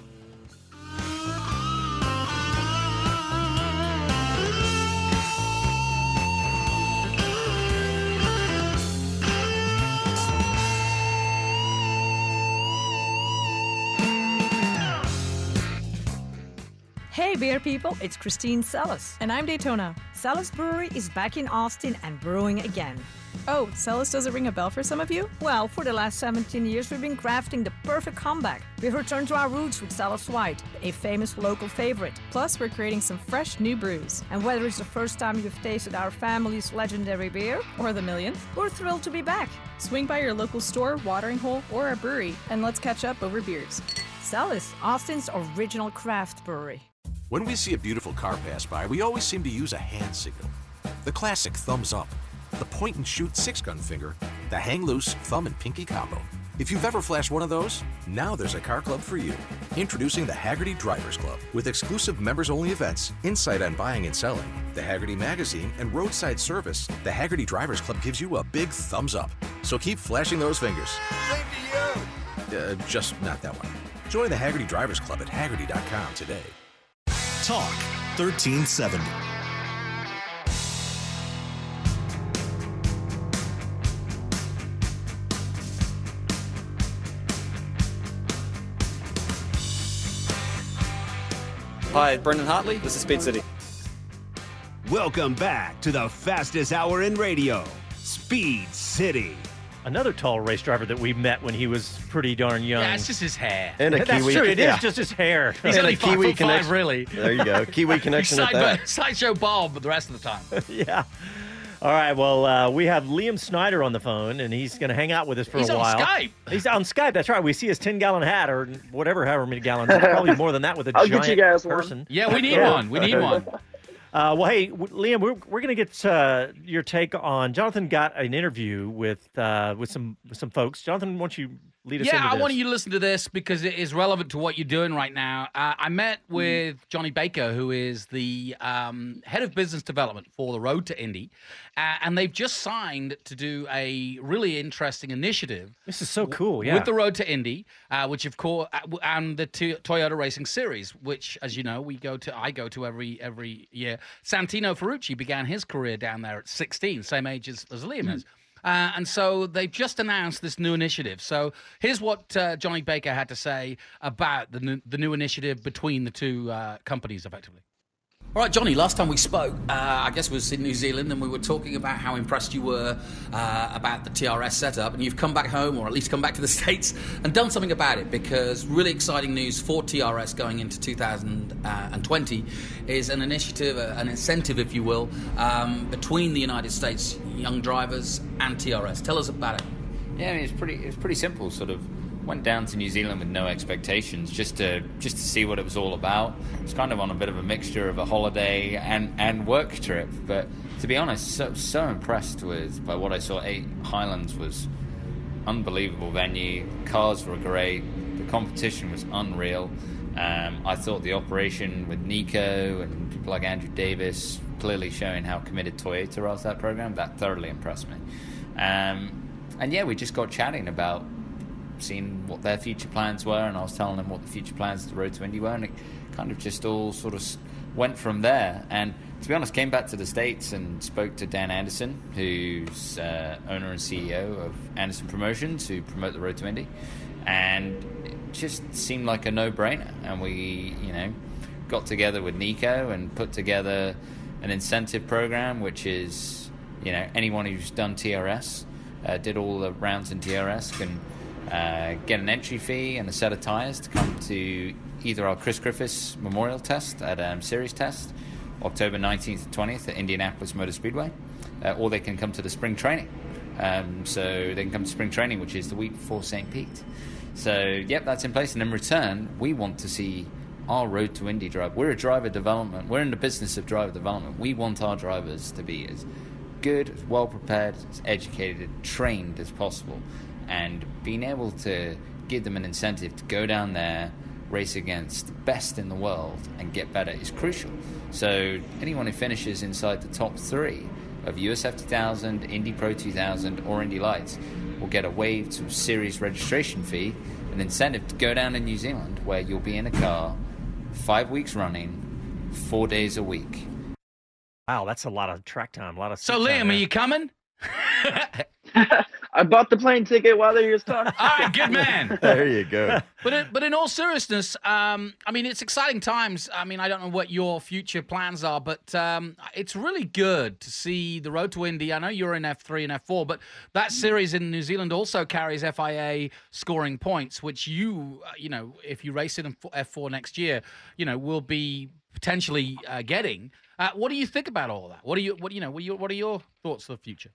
Hey beer people, it's Christine Sellis. And I'm Daytona. Sellis Brewery is back in Austin and brewing again. Oh, Sellis doesn't ring a bell for some of you? Well, for the last seventeen years we've been crafting the perfect comeback. We've returned to our roots with Sellis White, a famous local favorite. Plus, we're creating some fresh new brews. And whether it's the first time you've tasted our family's legendary beer, Or the millionth. we're thrilled to be back. Swing by your local store, watering hole, or our brewery, and let's catch up over beers. Sellis, Austin's original craft brewery. When we see a beautiful car pass by, we always seem to use a hand signal. The classic thumbs up, the point and shoot six gun finger, the hang loose thumb and pinky combo. If you've ever flashed one of those, now there's a car club for you. Introducing the Haggerty Drivers Club with exclusive members-only events, insight on buying and selling, the Haggerty Magazine, and roadside service. The Haggerty Drivers Club gives you a big thumbs up. So keep flashing those fingers. Same to you. Uh, just not that one. Join the Haggerty Drivers Club at Haggerty dot com today. Talk thirteen seventy. Hi, Brendan Hartley. This is Speed City. Welcome back to the fastest hour in radio, Speed City. Another tall race driver that we met when he was pretty darn young. Yeah, it's just his hair. And a That's Kiwi. true. It is yeah. just his hair. He's And only a five Kiwi foot five, connection. really. There you go. Kiwi connection He's at side, that. sideshow Bob, but the rest of the time. Yeah. All right. Well, uh, we have Liam Snyder on the phone, and he's going to hang out with us for He's a on while. Skype. He's on Skype. That's right. We see his ten-gallon hat or whatever, however many gallons. It's probably more than that with a I'll giant get you guys one. person. Yeah, we need Yeah. one. We need one. Uh, well, hey, w- Liam, we're, we're going to get uh, your take on. Jonathan got an interview with uh, with some with some folks. Jonathan, why don't you lead us Yeah, into I this? want you to listen to this because it is relevant to what you're doing right now. Uh, I met with Johnny Baker, who is the um, head of business development for the Road to Indy, uh, and they've just signed to do a really interesting initiative. This is so cool, yeah. With the Road to Indy, uh, which of course, uh, w- and the t- Toyota Racing Series, which, as you know, we go to. I go to every every year. Santino Ferrucci began his career down there at sixteen, same age as, as Liam is. Uh, and so they've just announced this new initiative. So here's what uh, Johnny Baker had to say about the new, the new initiative between the two uh, companies, effectively. All right, Johnny, last time we spoke, uh, I guess it was in New Zealand, and we were talking about how impressed you were uh, about the T R S setup, and you've come back home, or at least come back to the States, and done something about it, because really exciting news for T R S going into two thousand twenty is an initiative, an incentive, if you will, um, between the United States young drivers and T R S. Tell us about it. Yeah, I mean, it's pretty it's pretty simple, sort of. went down to New Zealand with no expectations, just to just to see what it was all about. It was kind of on a bit of a mixture of a holiday and, and work trip. But to be honest, so so impressed with by what I saw. Eight Highlands was unbelievable venue. Cars were great. The competition was unreal. Um, I thought the operation with Nico and people like Andrew Davis, clearly showing how committed Toyota was to that program, that thoroughly impressed me. Um, and yeah, we just got chatting about seeing what their future plans were, and I was telling them what the future plans of the Road to Indy were, and it kind of just all sort of went from there. And to be honest, came back to the States and spoke to Dan Anderson, who's uh, owner and C E O of Anderson Promotions, who promote the Road to Indy, and it just seemed like a no-brainer. And we, you know, got together with Nico and put together an incentive program, which is, you know, anyone who's done T R S, uh, did all the rounds in T R S, can uh, get an entry fee and a set of tires to come to either our Chris Griffiths Memorial Test at um, Series Test, October nineteenth and twentieth at Indianapolis Motor Speedway, uh, or they can come to the spring training. Um, so they can come to spring training, which is the week before Saint Pete. So, yep, that's in place. And in return, we want to see our Road to Indy drive. We're a driver development. We're in the business of driver development. We want our drivers to be as good, as well prepared, as educated, trained as possible. And being able to give them an incentive to go down there, race against the best in the world and get better is crucial. So anyone who finishes inside the top three of U S F two thousand, Indy Pro two thousand, or Indy Lights will get a waived series registration fee, an incentive to go down to New Zealand, where you'll be in a car five weeks running, four days a week. Wow, that's a lot of track time. A lot of So, Liam, are you coming? I bought the plane ticket while they were talking. All right, good man. There you go. But in, but in all seriousness, um, I mean, it's exciting times. I mean, I don't know what your future plans are, but um, it's really good to see the Road to Indy. I know you're in F three and F four, but that series in New Zealand also carries F I A scoring points, which you, uh, you know, if you race it in F four next year, you know, will be potentially uh, getting. Uh, what do you think about all of that? What are you, what you know, what are your, what are your thoughts for the future?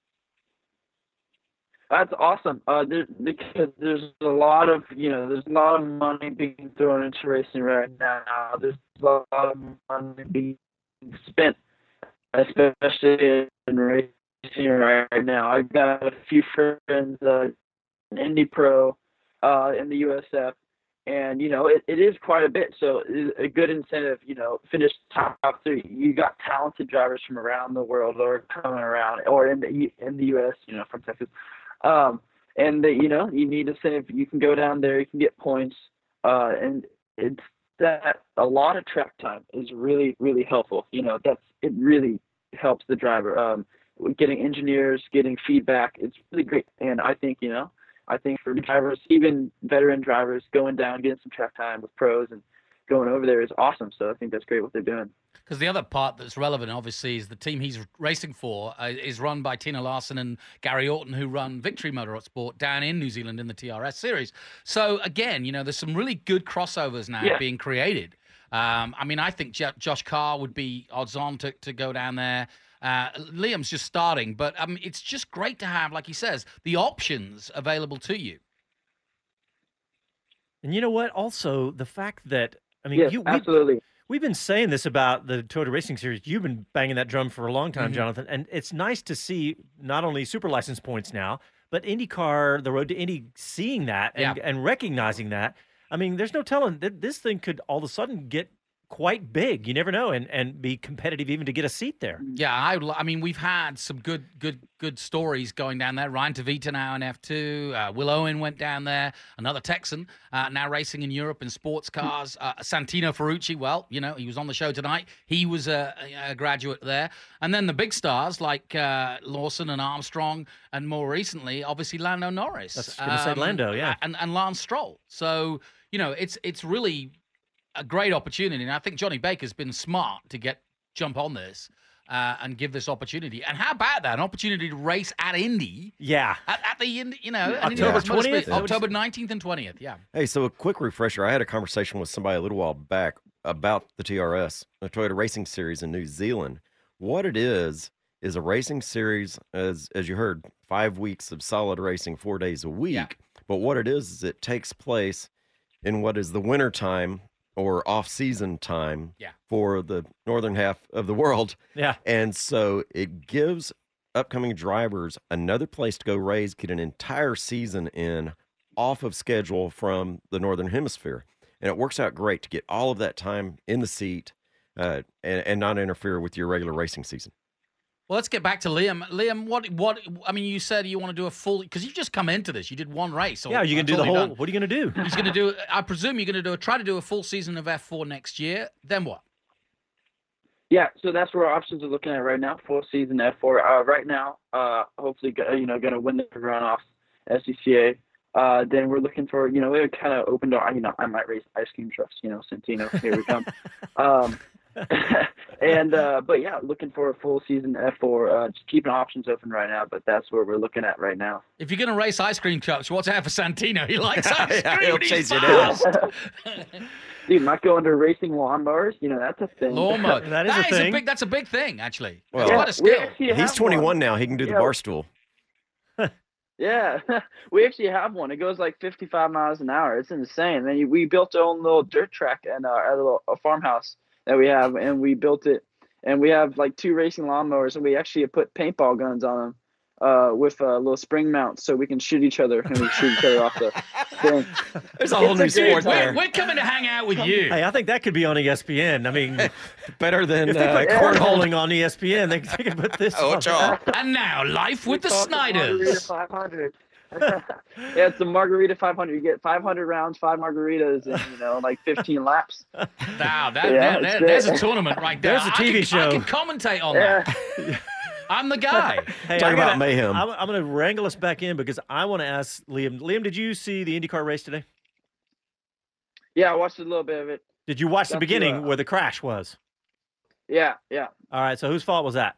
That's awesome. Uh, there, because there's a lot of, you know, there's a lot of money being thrown into racing right now. There's a lot of money being spent, especially in racing right now. I've got a few friends uh, in Indy Pro, uh, in the U S F, and, you know, it, it is quite a bit. So it's a good incentive, you know, finish top three. You got talented drivers from around the world or coming around, or in the, in the U S, you know, from Texas. Um, and the, you know, you need to say if you can go down there, you can get points. Uh, and it's that a lot of track time is really, really helpful. You know, that's, it really helps the driver. Um, getting engineers, getting feedback, it's really great. And I think, you know, I think for drivers, even veteran drivers, going down, getting some track time with pros and going over there is awesome. So I think that's great what they're doing. Because the other part that's relevant, obviously, is the team he's racing for uh, is run by Tina Larson and Gary Orton, who run Victory Motorsport down in New Zealand in the T R S series. So, again, you know, there's some really good crossovers now yeah. being created. Um, I mean, I think J- Josh Carr would be odds on to, to go down there. Uh, Liam's just starting, but um, it's just great to have, like he says, the options available to you. And you know what? Also, the fact that, I mean, yes, you, absolutely. We, We've been saying this about the Toyota Racing Series. You've been banging that drum for a long time, mm-hmm. Jonathan. And it's nice to see not only super license points now, but IndyCar, the Road to Indy, seeing that and, yeah. and recognizing that. I mean, there's no telling that this thing could all of a sudden get quite big. You never know, and, and be competitive even to get a seat there. Yeah, I, I mean, we've had some good, good, good stories going down there. Ryan Tavita now in F two. Uh, Will Owen went down there. Another Texan uh, now racing in Europe in sports cars. Uh, Santino Ferrucci, well, you know, he was on the show tonight. He was a, a graduate there. And then the big stars like uh, Lawson and Armstrong, and more recently, obviously, Lando Norris. That's going to say Lando, yeah. And, and Lance Stroll. So, you know, it's it's really a great opportunity, and I think Johnny Baker's been smart to get jump on this uh, and give this opportunity. And how about that? An opportunity to race at Indy. Yeah. At, at the Indy, you know, October twentieth, October nineteenth and twentieth. Yeah. Hey, so a quick refresher. I had a conversation with somebody a little while back about the T R S, the Toyota Racing Series in New Zealand. What it is is a racing series, as as you heard, five weeks of solid racing, four days a week. Yeah. But what it is, is it takes place in what is the winter time or off-season time Yeah. for the northern half of the world. Yeah. And so it gives upcoming drivers another place to go race, get an entire season in off of schedule from the northern hemisphere. And it works out great to get all of that time in the seat uh, and, and not interfere with your regular racing season. Well, let's get back to Liam. Liam, what, what, I mean, you said you want to do a full, because you've just come into this. You did one race. So Yeah, you can that's do the all you've whole. done. What are you going to do? He's going to do, I presume you're going to do, try to do a full season of F four next year. Then what? Yeah, so that's where our options are looking at right now. Full season F four. Uh, right now, uh, hopefully, go- you know, going to win the runoff S C C A. Uh, then we're looking for, you know, we're kind of open to, you know, I might race ice cream trucks, you know, Santino, here we come. um, and, uh, but yeah, looking for a full season F four, uh, just keeping options open right now, but that's where we're looking at right now. If you're going to race ice cream trucks, watch out for Santino. He likes ice cream. Yeah, he'll He's chase you down. fast. Dude, might go into racing lawnmowers, you know, that's a thing. Lawnmower. That is a That is thing. big, that's a big thing, actually. Well, That's Yeah, quite a we skill. actually He's have twenty-one one. now. He can do the Yeah. bar stool. Yeah, we actually have one. It goes like fifty-five miles an hour. It's insane. And then you- we built our own little dirt track and uh, our little a farmhouse that we have, and we built it. And we have like two racing lawnmowers, and we actually put paintball guns on them uh, with a little spring mount, so we can shoot each other and we shoot each other off the thing. There's a whole It's new a great sport time. there. We're, we're coming to hang out with you. Hey, I think that could be on E S P N. I mean, if Better than they uh, put cornholing on E S P N, they, they could put this Oh, on. chaw. And now, life with the It's called Margarita Snyders. five hundred. Yeah, it's the Margarita five hundred. You get five hundred rounds, five margaritas, and you know, like fifteen laps. Wow, that, Yeah, that- it's that- great. there's a tournament right there. There's a I T V can- show. I can commentate on Yeah. that. I'm the guy. Hey, Talk I about gotta- mayhem. I'm, I'm going to wrangle us back in because I want to ask Liam. Liam, did you see the IndyCar race today? Yeah, I watched a little bit of it. Did you watch the Got to, beginning uh, where the crash was? Yeah, yeah. All right, so whose fault was that?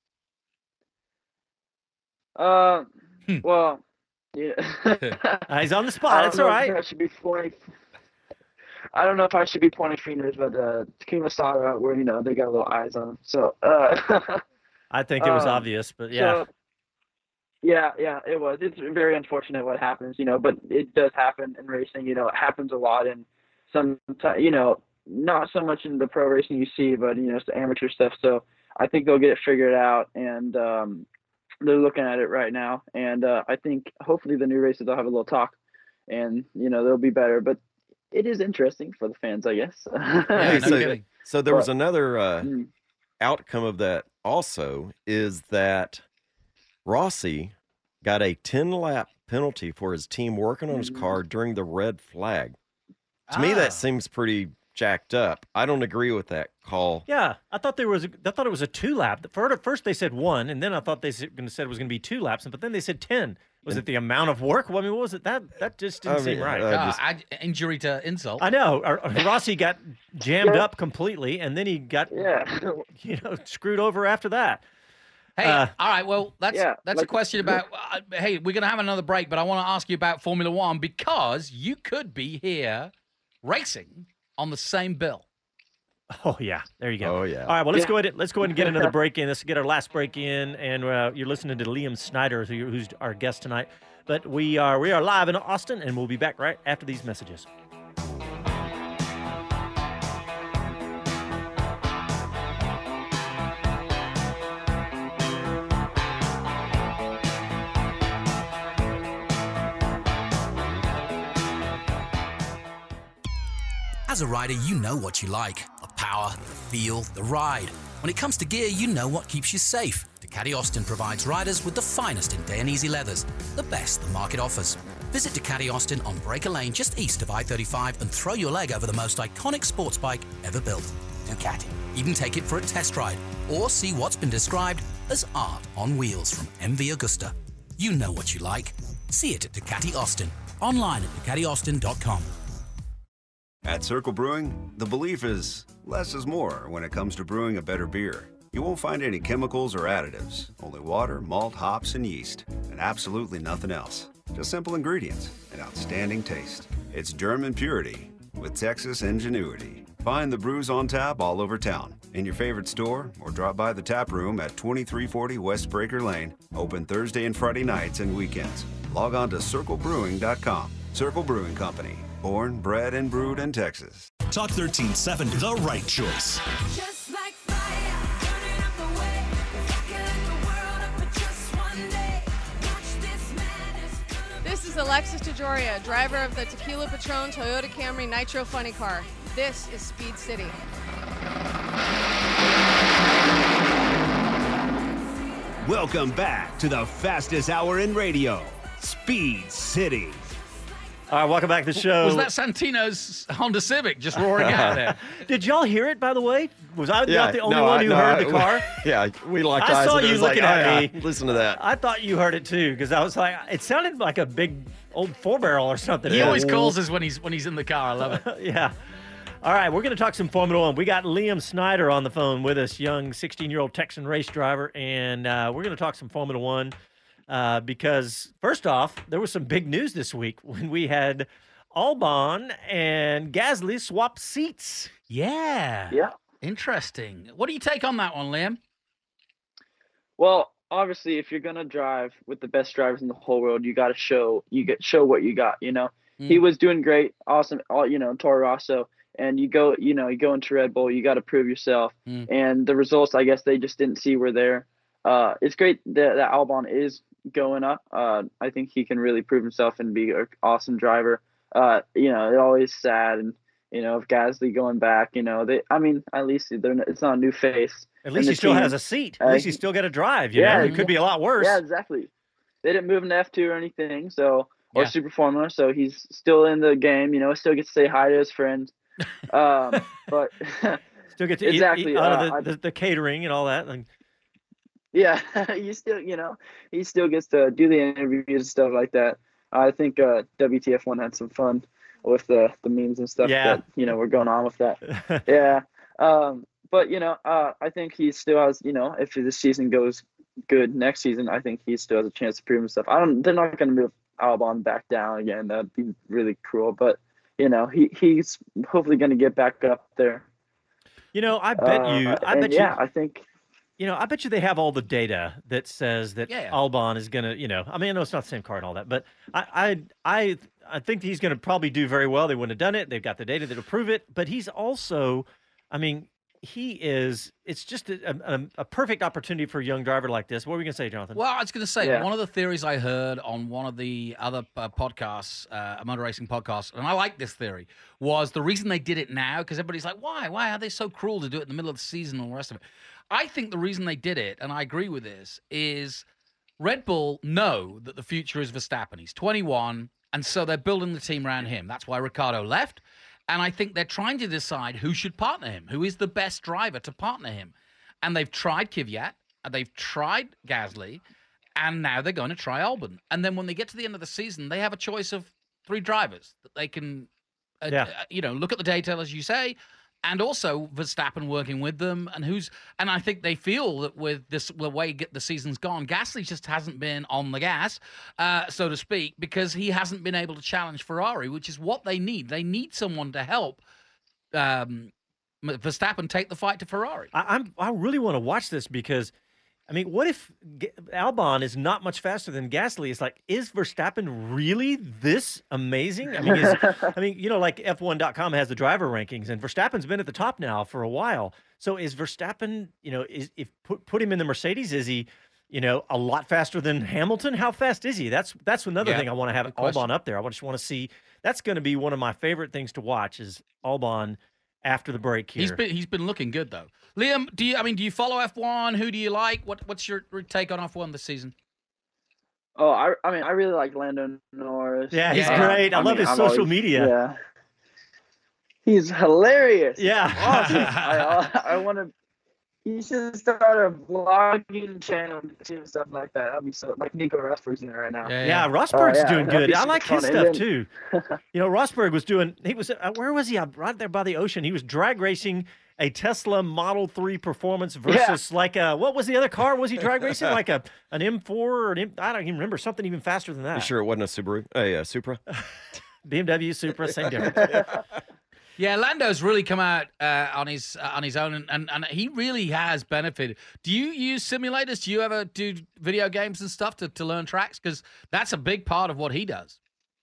Uh, Hmm. well, yeah. Uh, he's on the I spot. don't That's know all if right. I should be pointing. I don't know if I should be pointing fingers, but uh, Takuma Saga, where you know they got little eyes on him. So, uh, I think it was um, obvious, but yeah. so, yeah, yeah, it was. It's very unfortunate what happens, you know, but it does happen in racing. You know, it happens a lot in some, you know, not so much in the pro racing you see, but you know, it's the amateur stuff. So I think they'll get it figured out, and um, they're looking at it right now. And uh, I think hopefully the new races will have a little talk, and you know they'll be better. But it is interesting for the fans, I guess. Yeah, Hey, no so, kidding. so there was But- another uh, Mm. outcome of that also is that Rossi got a ten lap penalty for his team working on his Mhm. car during the red flag. To me, Ah. that seems pretty jacked up. I don't agree with that call. Yeah, I thought there was. A, I thought it was a two lap. At first they said one, and then I thought they said it was going to be two laps, but then they said ten. Was it the amount of work? Well, I mean, what was it? That that just didn't I seem mean, right. uh, Ah, just- add injury to insult. I know. Or- or Rossi got jammed up completely, and then he got Yeah. you know screwed over after that. Hey, Uh, all right. Well, that's yeah, that's a like- question about. Uh, hey, we're gonna have another break, but I want to ask you about Formula One because you could be here racing on the same bill. Oh yeah, there you go. Oh, yeah. All right, well let's Yeah. go ahead. And, let's go ahead and get another break in. Let's get our last break in, and uh, you're listening to Liam Snyder, who, who's our guest tonight. But we are we are live in Austin, and we'll be back right after these messages. As a rider, you know what you like. The power, the feel, the ride. When it comes to gear, you know what keeps you safe. Ducati Austin provides riders with the finest in Dainese leathers, the best the market offers. Visit Ducati Austin on Breaker Lane just east of I thirty-five and throw your leg over the most iconic sports bike ever built. Ducati. Even take it for a test ride or see what's been described as art on wheels from M V Agusta. You know what you like. See it at Ducati Austin. Online at Ducati Austin dot com. At Circle Brewing, the belief is less is more when it comes to brewing a better beer. You won't find any chemicals or additives, only water, malt, hops, and yeast, and absolutely nothing else. Just simple ingredients and outstanding taste. It's German purity with Texas ingenuity. Find the brews on tap all over town, in your favorite store, or drop by the tap room at twenty-three forty West Breaker Lane, open Thursday and Friday nights and weekends. log on to circle brewing dot com. Circle Brewing Company, born, bred, and brewed in Texas. Talk thirteen seventy, the right choice. Just like fire, burning up the way. If I could light the world up for just one day, watch this madness. This is Alexis DeJoria, driver of the Tequila Patron Toyota Camry Nitro Funny Car. This is Speed City. Welcome back to the fastest hour in radio, Speed City. All right, welcome back to the show. Was that Santino's Honda Civic just roaring out there? Did y'all hear it, by the way? Was I Yeah, not the only no, one I- who no, heard I- the car? Yeah, we locked I eyes. saw and it you was like, looking at oh, me. yeah, listen to that. I thought you heard it too, because I was like, it sounded like a big old four barrel or something. He always calls us when he's when he's in the car. I love it. Yeah. All right, we're going to talk some Formula One. We got Liam Snyder on the phone with us, young sixteen-year-old Texan race driver, and uh, we're going to talk some Formula One uh, because, first off, there was some big news this week when we had Albon and Gasly swap seats. Yeah. Yeah. Interesting. What do you take on that one, Liam? Well, obviously, if you're gonna drive with the best drivers in the whole world, you got to show you get show what you got. You know, Mm. he was doing great, awesome. All you know, Toro Rosso, and you go, you know, you go into Red Bull, you got to prove yourself. Mm. And the results, I guess, they just didn't see were there. Uh, it's great that, that Albon is going up. Uh, I think he can really prove himself and be an awesome driver. Uh, you know, it's always sad, and you know, if Gasly going back, you know, they. I mean, at least they're, it's not a new face. At least in he the still team. has a seat. At Uh, least he's still got to drive. You yeah, know, it could be a lot worse. Yeah, exactly. They didn't move him to F two or anything, so or Yeah. Super Formula, so he's still in the game. You know, still gets to say hi to his friends. Um, but Still get to eat- exactly eat, out uh, of I- the, the, the catering and all that. And yeah, you still, you know, he still gets to do the interviews and stuff like that. I think uh, W T F one had some fun with the the memes and stuff Yeah. that you know were going on with that. yeah, um, but you know, uh, I think he still has, you know, if this season goes good next season, I think he still has a chance to prove himself. I don't. They're not going to move Albon back down again. That'd be really cruel. But you know, he he's hopefully going to get back up there. You know, I bet Uh, you. I and bet yeah, you. I think. You know, I bet you they have all the data that says that Yeah. Albon is going to, you know, I mean, I know it's not the same car and all that, but I, I, I, I think he's going to probably do very well. They wouldn't have done it. They've got the data that'll prove it. But he's also, I mean, he is. It's just a, a, a perfect opportunity for a young driver like this. What were we going to say, Jonathan? Well, I was going to say, Yeah. one of the theories I heard on one of the other uh, podcasts, uh, a motor racing podcast, and I like this theory, was the reason they did it now, because everybody's like, why? Why are they so cruel to do it in the middle of the season and all the rest of it? I think the reason they did it, and I agree with this, is Red Bull know that the future is Verstappen. He's twenty-one, and so they're building the team around him. That's why Ricciardo left. And I think they're trying to decide who should partner him, who is the best driver to partner him. And they've tried Kvyat, and they've tried Gasly, and now they're going to try Albon. And then when they get to the end of the season, they have a choice of three drivers that they can, uh, Yeah. uh, you know, look at the data, as you say, and also Verstappen working with them. And who's, and I think they feel that with this, the way get the season's gone, Gasly just hasn't been on the gas, uh, so to speak, because he hasn't been able to challenge Ferrari, which is what they need. They need someone to help um, Verstappen take the fight to Ferrari. I, I'm. I really want to watch this because, I mean, what if G- Albon is not much faster than Gasly? It's like, is Verstappen really this amazing? I mean, is, I mean, you know, like F one dot com has the driver rankings, and Verstappen's been at the top now for a while. So is Verstappen, you know, is if put put him in the Mercedes, is he, you know, a lot faster than Hamilton? How fast is he? That's that's another Yeah, thing I want to have good question. Albon up there. I just want to see. That's going to be one of my favorite things to watch is Albon after the break here. He's been he's been looking good though. Liam, do you? I mean, do you follow F one? Who do you like? What what's your take on F one this season? Oh, I I mean, I really like Lando Norris. Yeah, he's Uh, great. I love his I'm social always- media. Yeah. He's hilarious. Yeah. Awesome. I I want to. He should start a vlogging channel and stuff like that. That'd be so like Nico Rosberg's in it right now. Yeah, Rosberg's Uh, yeah, doing that'd good. be I super like his fun. stuff And too. You know, Rosberg was doing. He was uh, where was he? Uh, Right there by the ocean. He was drag racing a Tesla Model three Performance versus like a what was the other car? Was he drag racing like a an M four or an M, I don't even remember something even faster than that. You sure it wasn't a Subaru? A uh, Supra? B M W Supra, same difference. Yeah, Lando's really come out uh, on his uh, on his own, and, and, and he really has benefited. Do you use simulators? Do you ever do video games and stuff to, to learn tracks? Because that's a big part of what he does.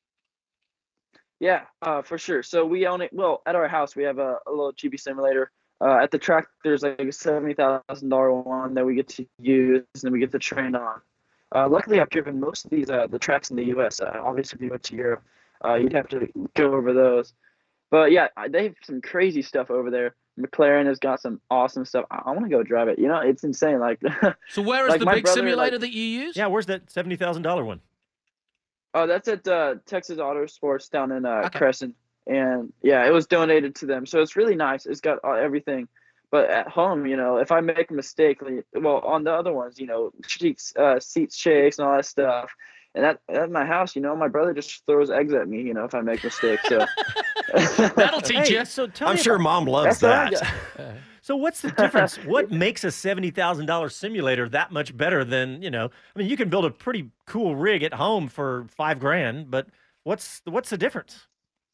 Yeah, uh, for sure. So we own it. Well, at our house, we have a, a little G P simulator. Uh, at the track, there's like a seventy thousand dollars one that we get to use and we get to train on. Uh, luckily, I've driven most of these, uh, the tracks in the U S. Uh, obviously, if you went to Europe, uh, you'd have to go over those. But yeah, they have some crazy stuff over there. McLaren has got some awesome stuff. I, I want to go drive it. You know, it's insane. Like, so where is like the my big brother, simulator like, that you use? Yeah, where's that seventy thousand dollars one? Oh, that's at uh, Texas Auto Sports down in uh, Okay. Crescent. And yeah, it was donated to them. So it's really nice. It's got uh, everything. But at home, you know, if I make a mistake, like, well, on the other ones, you know, seats, uh, seats shakes and all that stuff. And at, at my house, you know, my brother just throws eggs at me, you know, if I make mistakes. So that'll teach Hey, you. so tell I'm me sure about- mom loves That's what that. I got. So what's the difference? What makes a seventy thousand dollars simulator that much better than, you know, I mean, you can build a pretty cool rig at home for five grand, but what's what's the difference?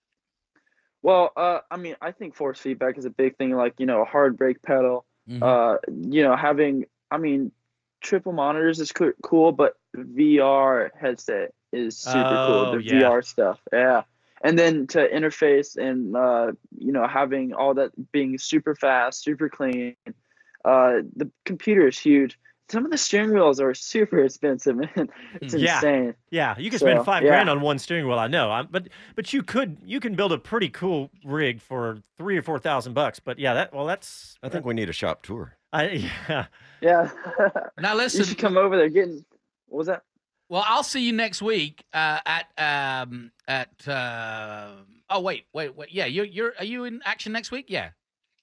Well, uh, I mean, I think force feedback is a big thing, like, you know, a hard brake pedal, Mhm. uh, you know, having, I mean, triple monitors is co- cool, but V R headset is super Oh, cool, the yeah. V R stuff. Yeah. And then to interface and, uh, you know, having all that being super fast, super clean. Uh, the computer is huge. Some of the steering wheels are super expensive, man. It's Yeah. insane. Yeah, you could So, spend five yeah. grand on one steering wheel. I know, I'm, but but you could you can build a pretty cool rig for three or four thousand bucks. But yeah, that well, that's I think we need a shop tour. I yeah. Yeah. Now You listen. should come over there. Getting, what was that? Well, I'll see you next week uh, at um, at. Uh, oh wait, wait, wait. Yeah, you're you're. Are you in action next week? Yeah.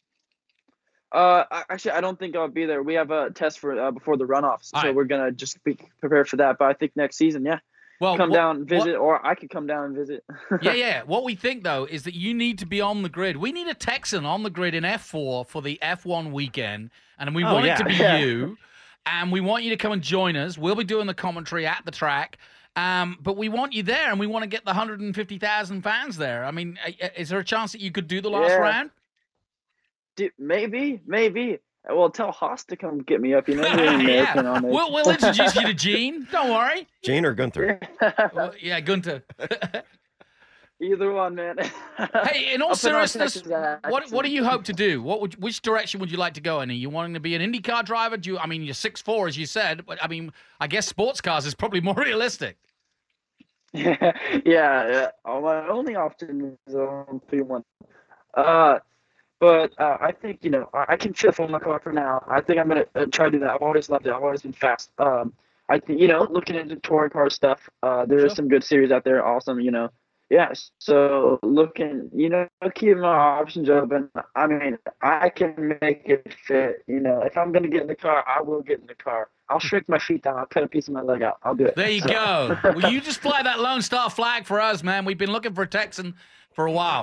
Uh, I- actually, I don't think I'll be there. We have a test for uh, before the runoffs, All so right. we're gonna just be prepared for that. But I think next season, yeah, Well, come what- down and visit, what- or I could come down and visit. yeah, yeah. What we think though is that you need to be on the grid. We need a Texan on the grid in F four for the F one weekend, and we Oh, want yeah. it to be Yeah. you. And we want you to come and join us. We'll be doing the commentary at the track. Um, but we want you there, and we want to get the one hundred fifty thousand fans there. I mean, uh, is there a chance that you could do the last Yeah. round? Dude, maybe, maybe. Well, tell Haas to come get me up. You know, we're yeah. American on this. We'll, we'll introduce you to Gene. Don't worry. Gene or Gunther? Well, yeah, Gunter. Either one, man. Hey, in all I'll put on seriousness, Texas what accent. what do you hope to do? What would which direction would you like to go in? Are you wanting to be an IndyCar driver? Do you? I mean, you're six four, as you said, but I mean, I guess sports cars is probably more realistic. yeah, yeah. Oh, my only option is on P one. Uh, but uh, I think you know I, I can fifth on my car for now. I think I'm gonna uh, try to do that. I've always loved it. I've always been fast. Um, I think you know looking into touring car stuff. Uh, there Sure. is some good series out there. Awesome, you know. Yes. So looking, you know, keep my options open. I mean, I can make it fit. You know, if I'm gonna get in the car, I will get in the car. I'll shrink my feet down. I'll cut a piece of my leg out. I'll do it. There you So- go. Well, you just fly that Lone Star flag for us, man. We've been looking for a Texan for a while.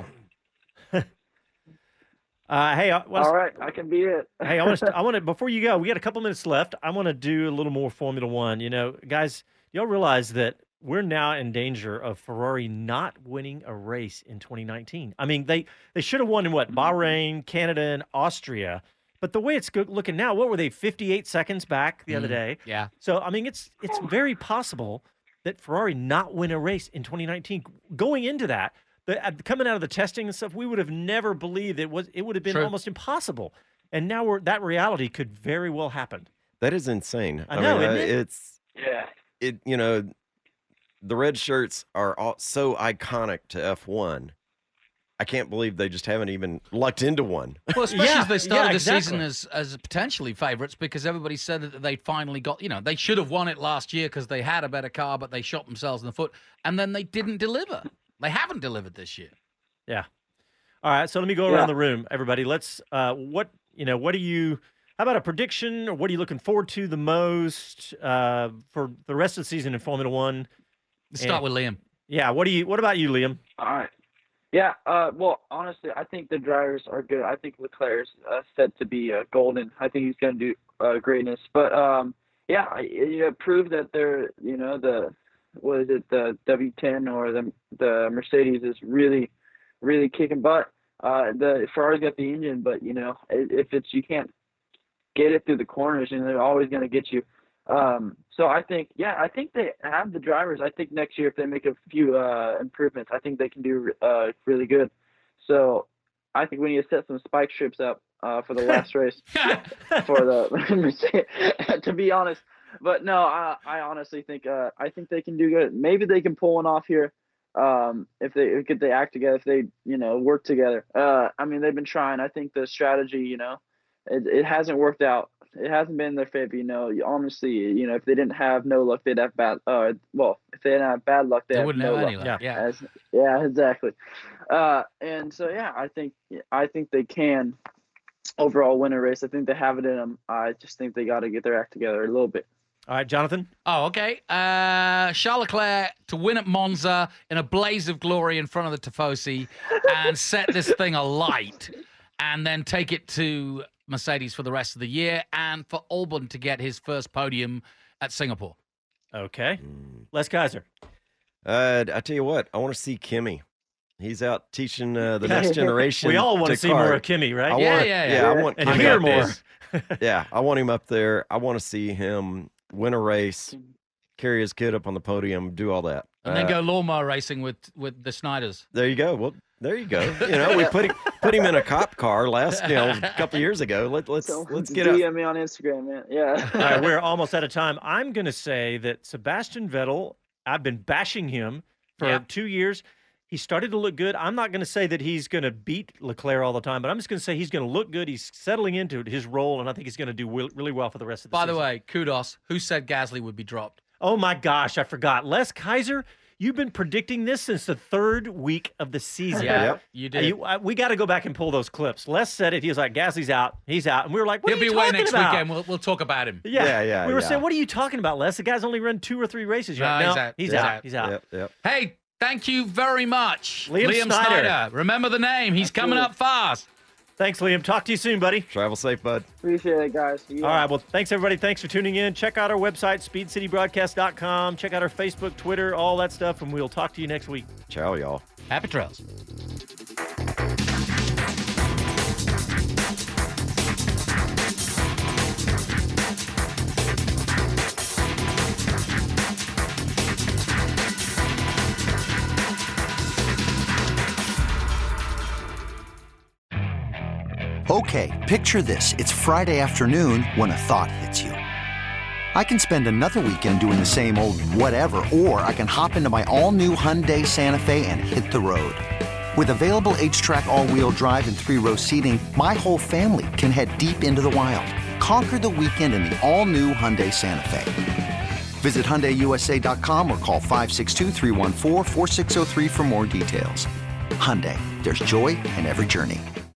Uh, hey, I, well, All right, I can be it. hey, I want to. I want to. Before you go, we got a couple minutes left. I want to do a little more Formula One. You know, guys, y'all realize that we're now in danger of Ferrari not winning a race in twenty nineteen. I mean, they they should have won in what Bahrain, Canada, and Austria. But the way it's go- looking now, what were they? fifty-eight seconds back the other Mhm. day. Yeah. So I mean, it's it's very possible that Ferrari not win a race in twenty nineteen. Going into that, the, uh, coming out of the testing and stuff, we would have never believed it was. It would have been True. almost impossible. And now we're that reality could very well happen. That is insane. I know, mean, isn't uh, it? it's Yeah. it. You know, the red shirts are all so iconic to F one. I can't believe they just haven't even lucked into one. Well, especially Yeah, as they started yeah, the season exactly. as as potentially favourites because everybody said that they finally got, you know, they should have won it last year because they had a better car, but they shot themselves in the foot, and then they didn't deliver. They haven't delivered this year. Yeah. All right. So let me go Yeah. around the room, everybody. Let's. Uh, what you know? What do you? How about a prediction, or what are you looking forward to the most uh, for the rest of the season in Formula One? Let's start with Liam. Yeah. What do you? What about you, Liam? All right. Yeah. Uh, well, honestly, I think the drivers are good. I think Leclerc's uh, set to be uh, golden. I think he's going to do uh, greatness. But um, yeah, I- you know, prove that they're, you know, the what is it, the W ten or the the Mercedes is really, really kicking butt. Uh, the Ferrari's got the engine, but you know, if it's you can't get it through the corners, and they're always going to get you. Um, so I think, yeah, I think they have the drivers. I think next year if they make a few uh, improvements, I think they can do uh, really good. So I think we need to set some spike strips up uh, for the last race for the to be honest. But no, I, I honestly think uh, I think they can do good. Maybe they can pull one off here um, if they if they act together, if they you know work together. Uh, I mean, they've been trying. I think the strategy, you know, it, it hasn't worked out. It hasn't been in their favor, you know. Honestly, you know, if they didn't have no luck, they'd have bad. Uh, well, if they didn't have bad luck, they, They have wouldn't no have luck. any luck, yeah. As- yeah, exactly. Uh, and so, yeah, I think I think they can overall win a race. I think they have it in them. I just think they got to get their act together a little bit. All right, Jonathan. Oh, okay. Uh, Charles Leclerc to win at Monza in a blaze of glory in front of the Tifosi and set this thing alight, and then take it to Mercedes for the rest of the year, and for Albon to get his first podium at Singapore. Okay. Les Kaiser. Uh, I tell you what, I want to see Kimi. He's out teaching uh, the next generation. We all want to to see kart. more of Kimi, right? I Yeah, want, yeah, yeah. I want And Kimi hear up more. there. Yeah, I want him up there. I want to see him win a race, carry his kid up on the podium, do all that. And then Uh, go lawnmower racing with, with the Snyders. There you go. Well, there you go. You know, we put him, put him in a cop car last, you know, a couple of years ago. Let, let's So, let's get D up. M me on Instagram, man. Yeah. All right, we're almost out of time. I'm going to say that Sebastian Vettel, I've been bashing him for Yeah. two years. He started to look good. I'm not going to say that he's going to beat Leclerc all the time, but I'm just going to say he's going to look good. He's settling into his role, and I think he's going to do wi- really well for the rest of the By season. the way, kudos. Who said Gasly would be dropped? Oh, my gosh, I forgot. Les Kaiser, you've been predicting this since the third week of the season. Yeah, Yep. you did. Uh, you- uh, we got to go back and pull those clips. Les said it. He was like, Gasly's out. He's out. And we were like, what He'll are you be away talking next about? weekend. We'll, we'll talk about him. Yeah, Yeah, yeah, We were yeah. saying, what are you talking about, Les? The guy's only run two or three races. You're No, like, he's no, out. He's He's out. out. He's out. Yep, yep. Hey, thank you very much. Liam Snyder. Remember the name. He's coming up fast. Thanks, Liam. Talk to you soon, buddy. Travel safe, bud. Appreciate it, guys. See you. All right. Well, thanks, everybody. Thanks for tuning in. Check out our website, speed city broadcast dot com. Check out our Facebook, Twitter, all that stuff, and we'll talk to you next week. Ciao, y'all. Happy trails. Okay, picture this. It's Friday afternoon when a thought hits you. I can spend another weekend doing the same old whatever, or I can hop into my all-new Hyundai Santa Fe and hit the road. With available H-Track all-wheel drive and three-row seating, my whole family can head deep into the wild. Conquer the weekend in the all-new Hyundai Santa Fe. Visit Hyundai U S A dot com or call five six two, three one four, four six zero three for more details. Hyundai, there's joy in every journey.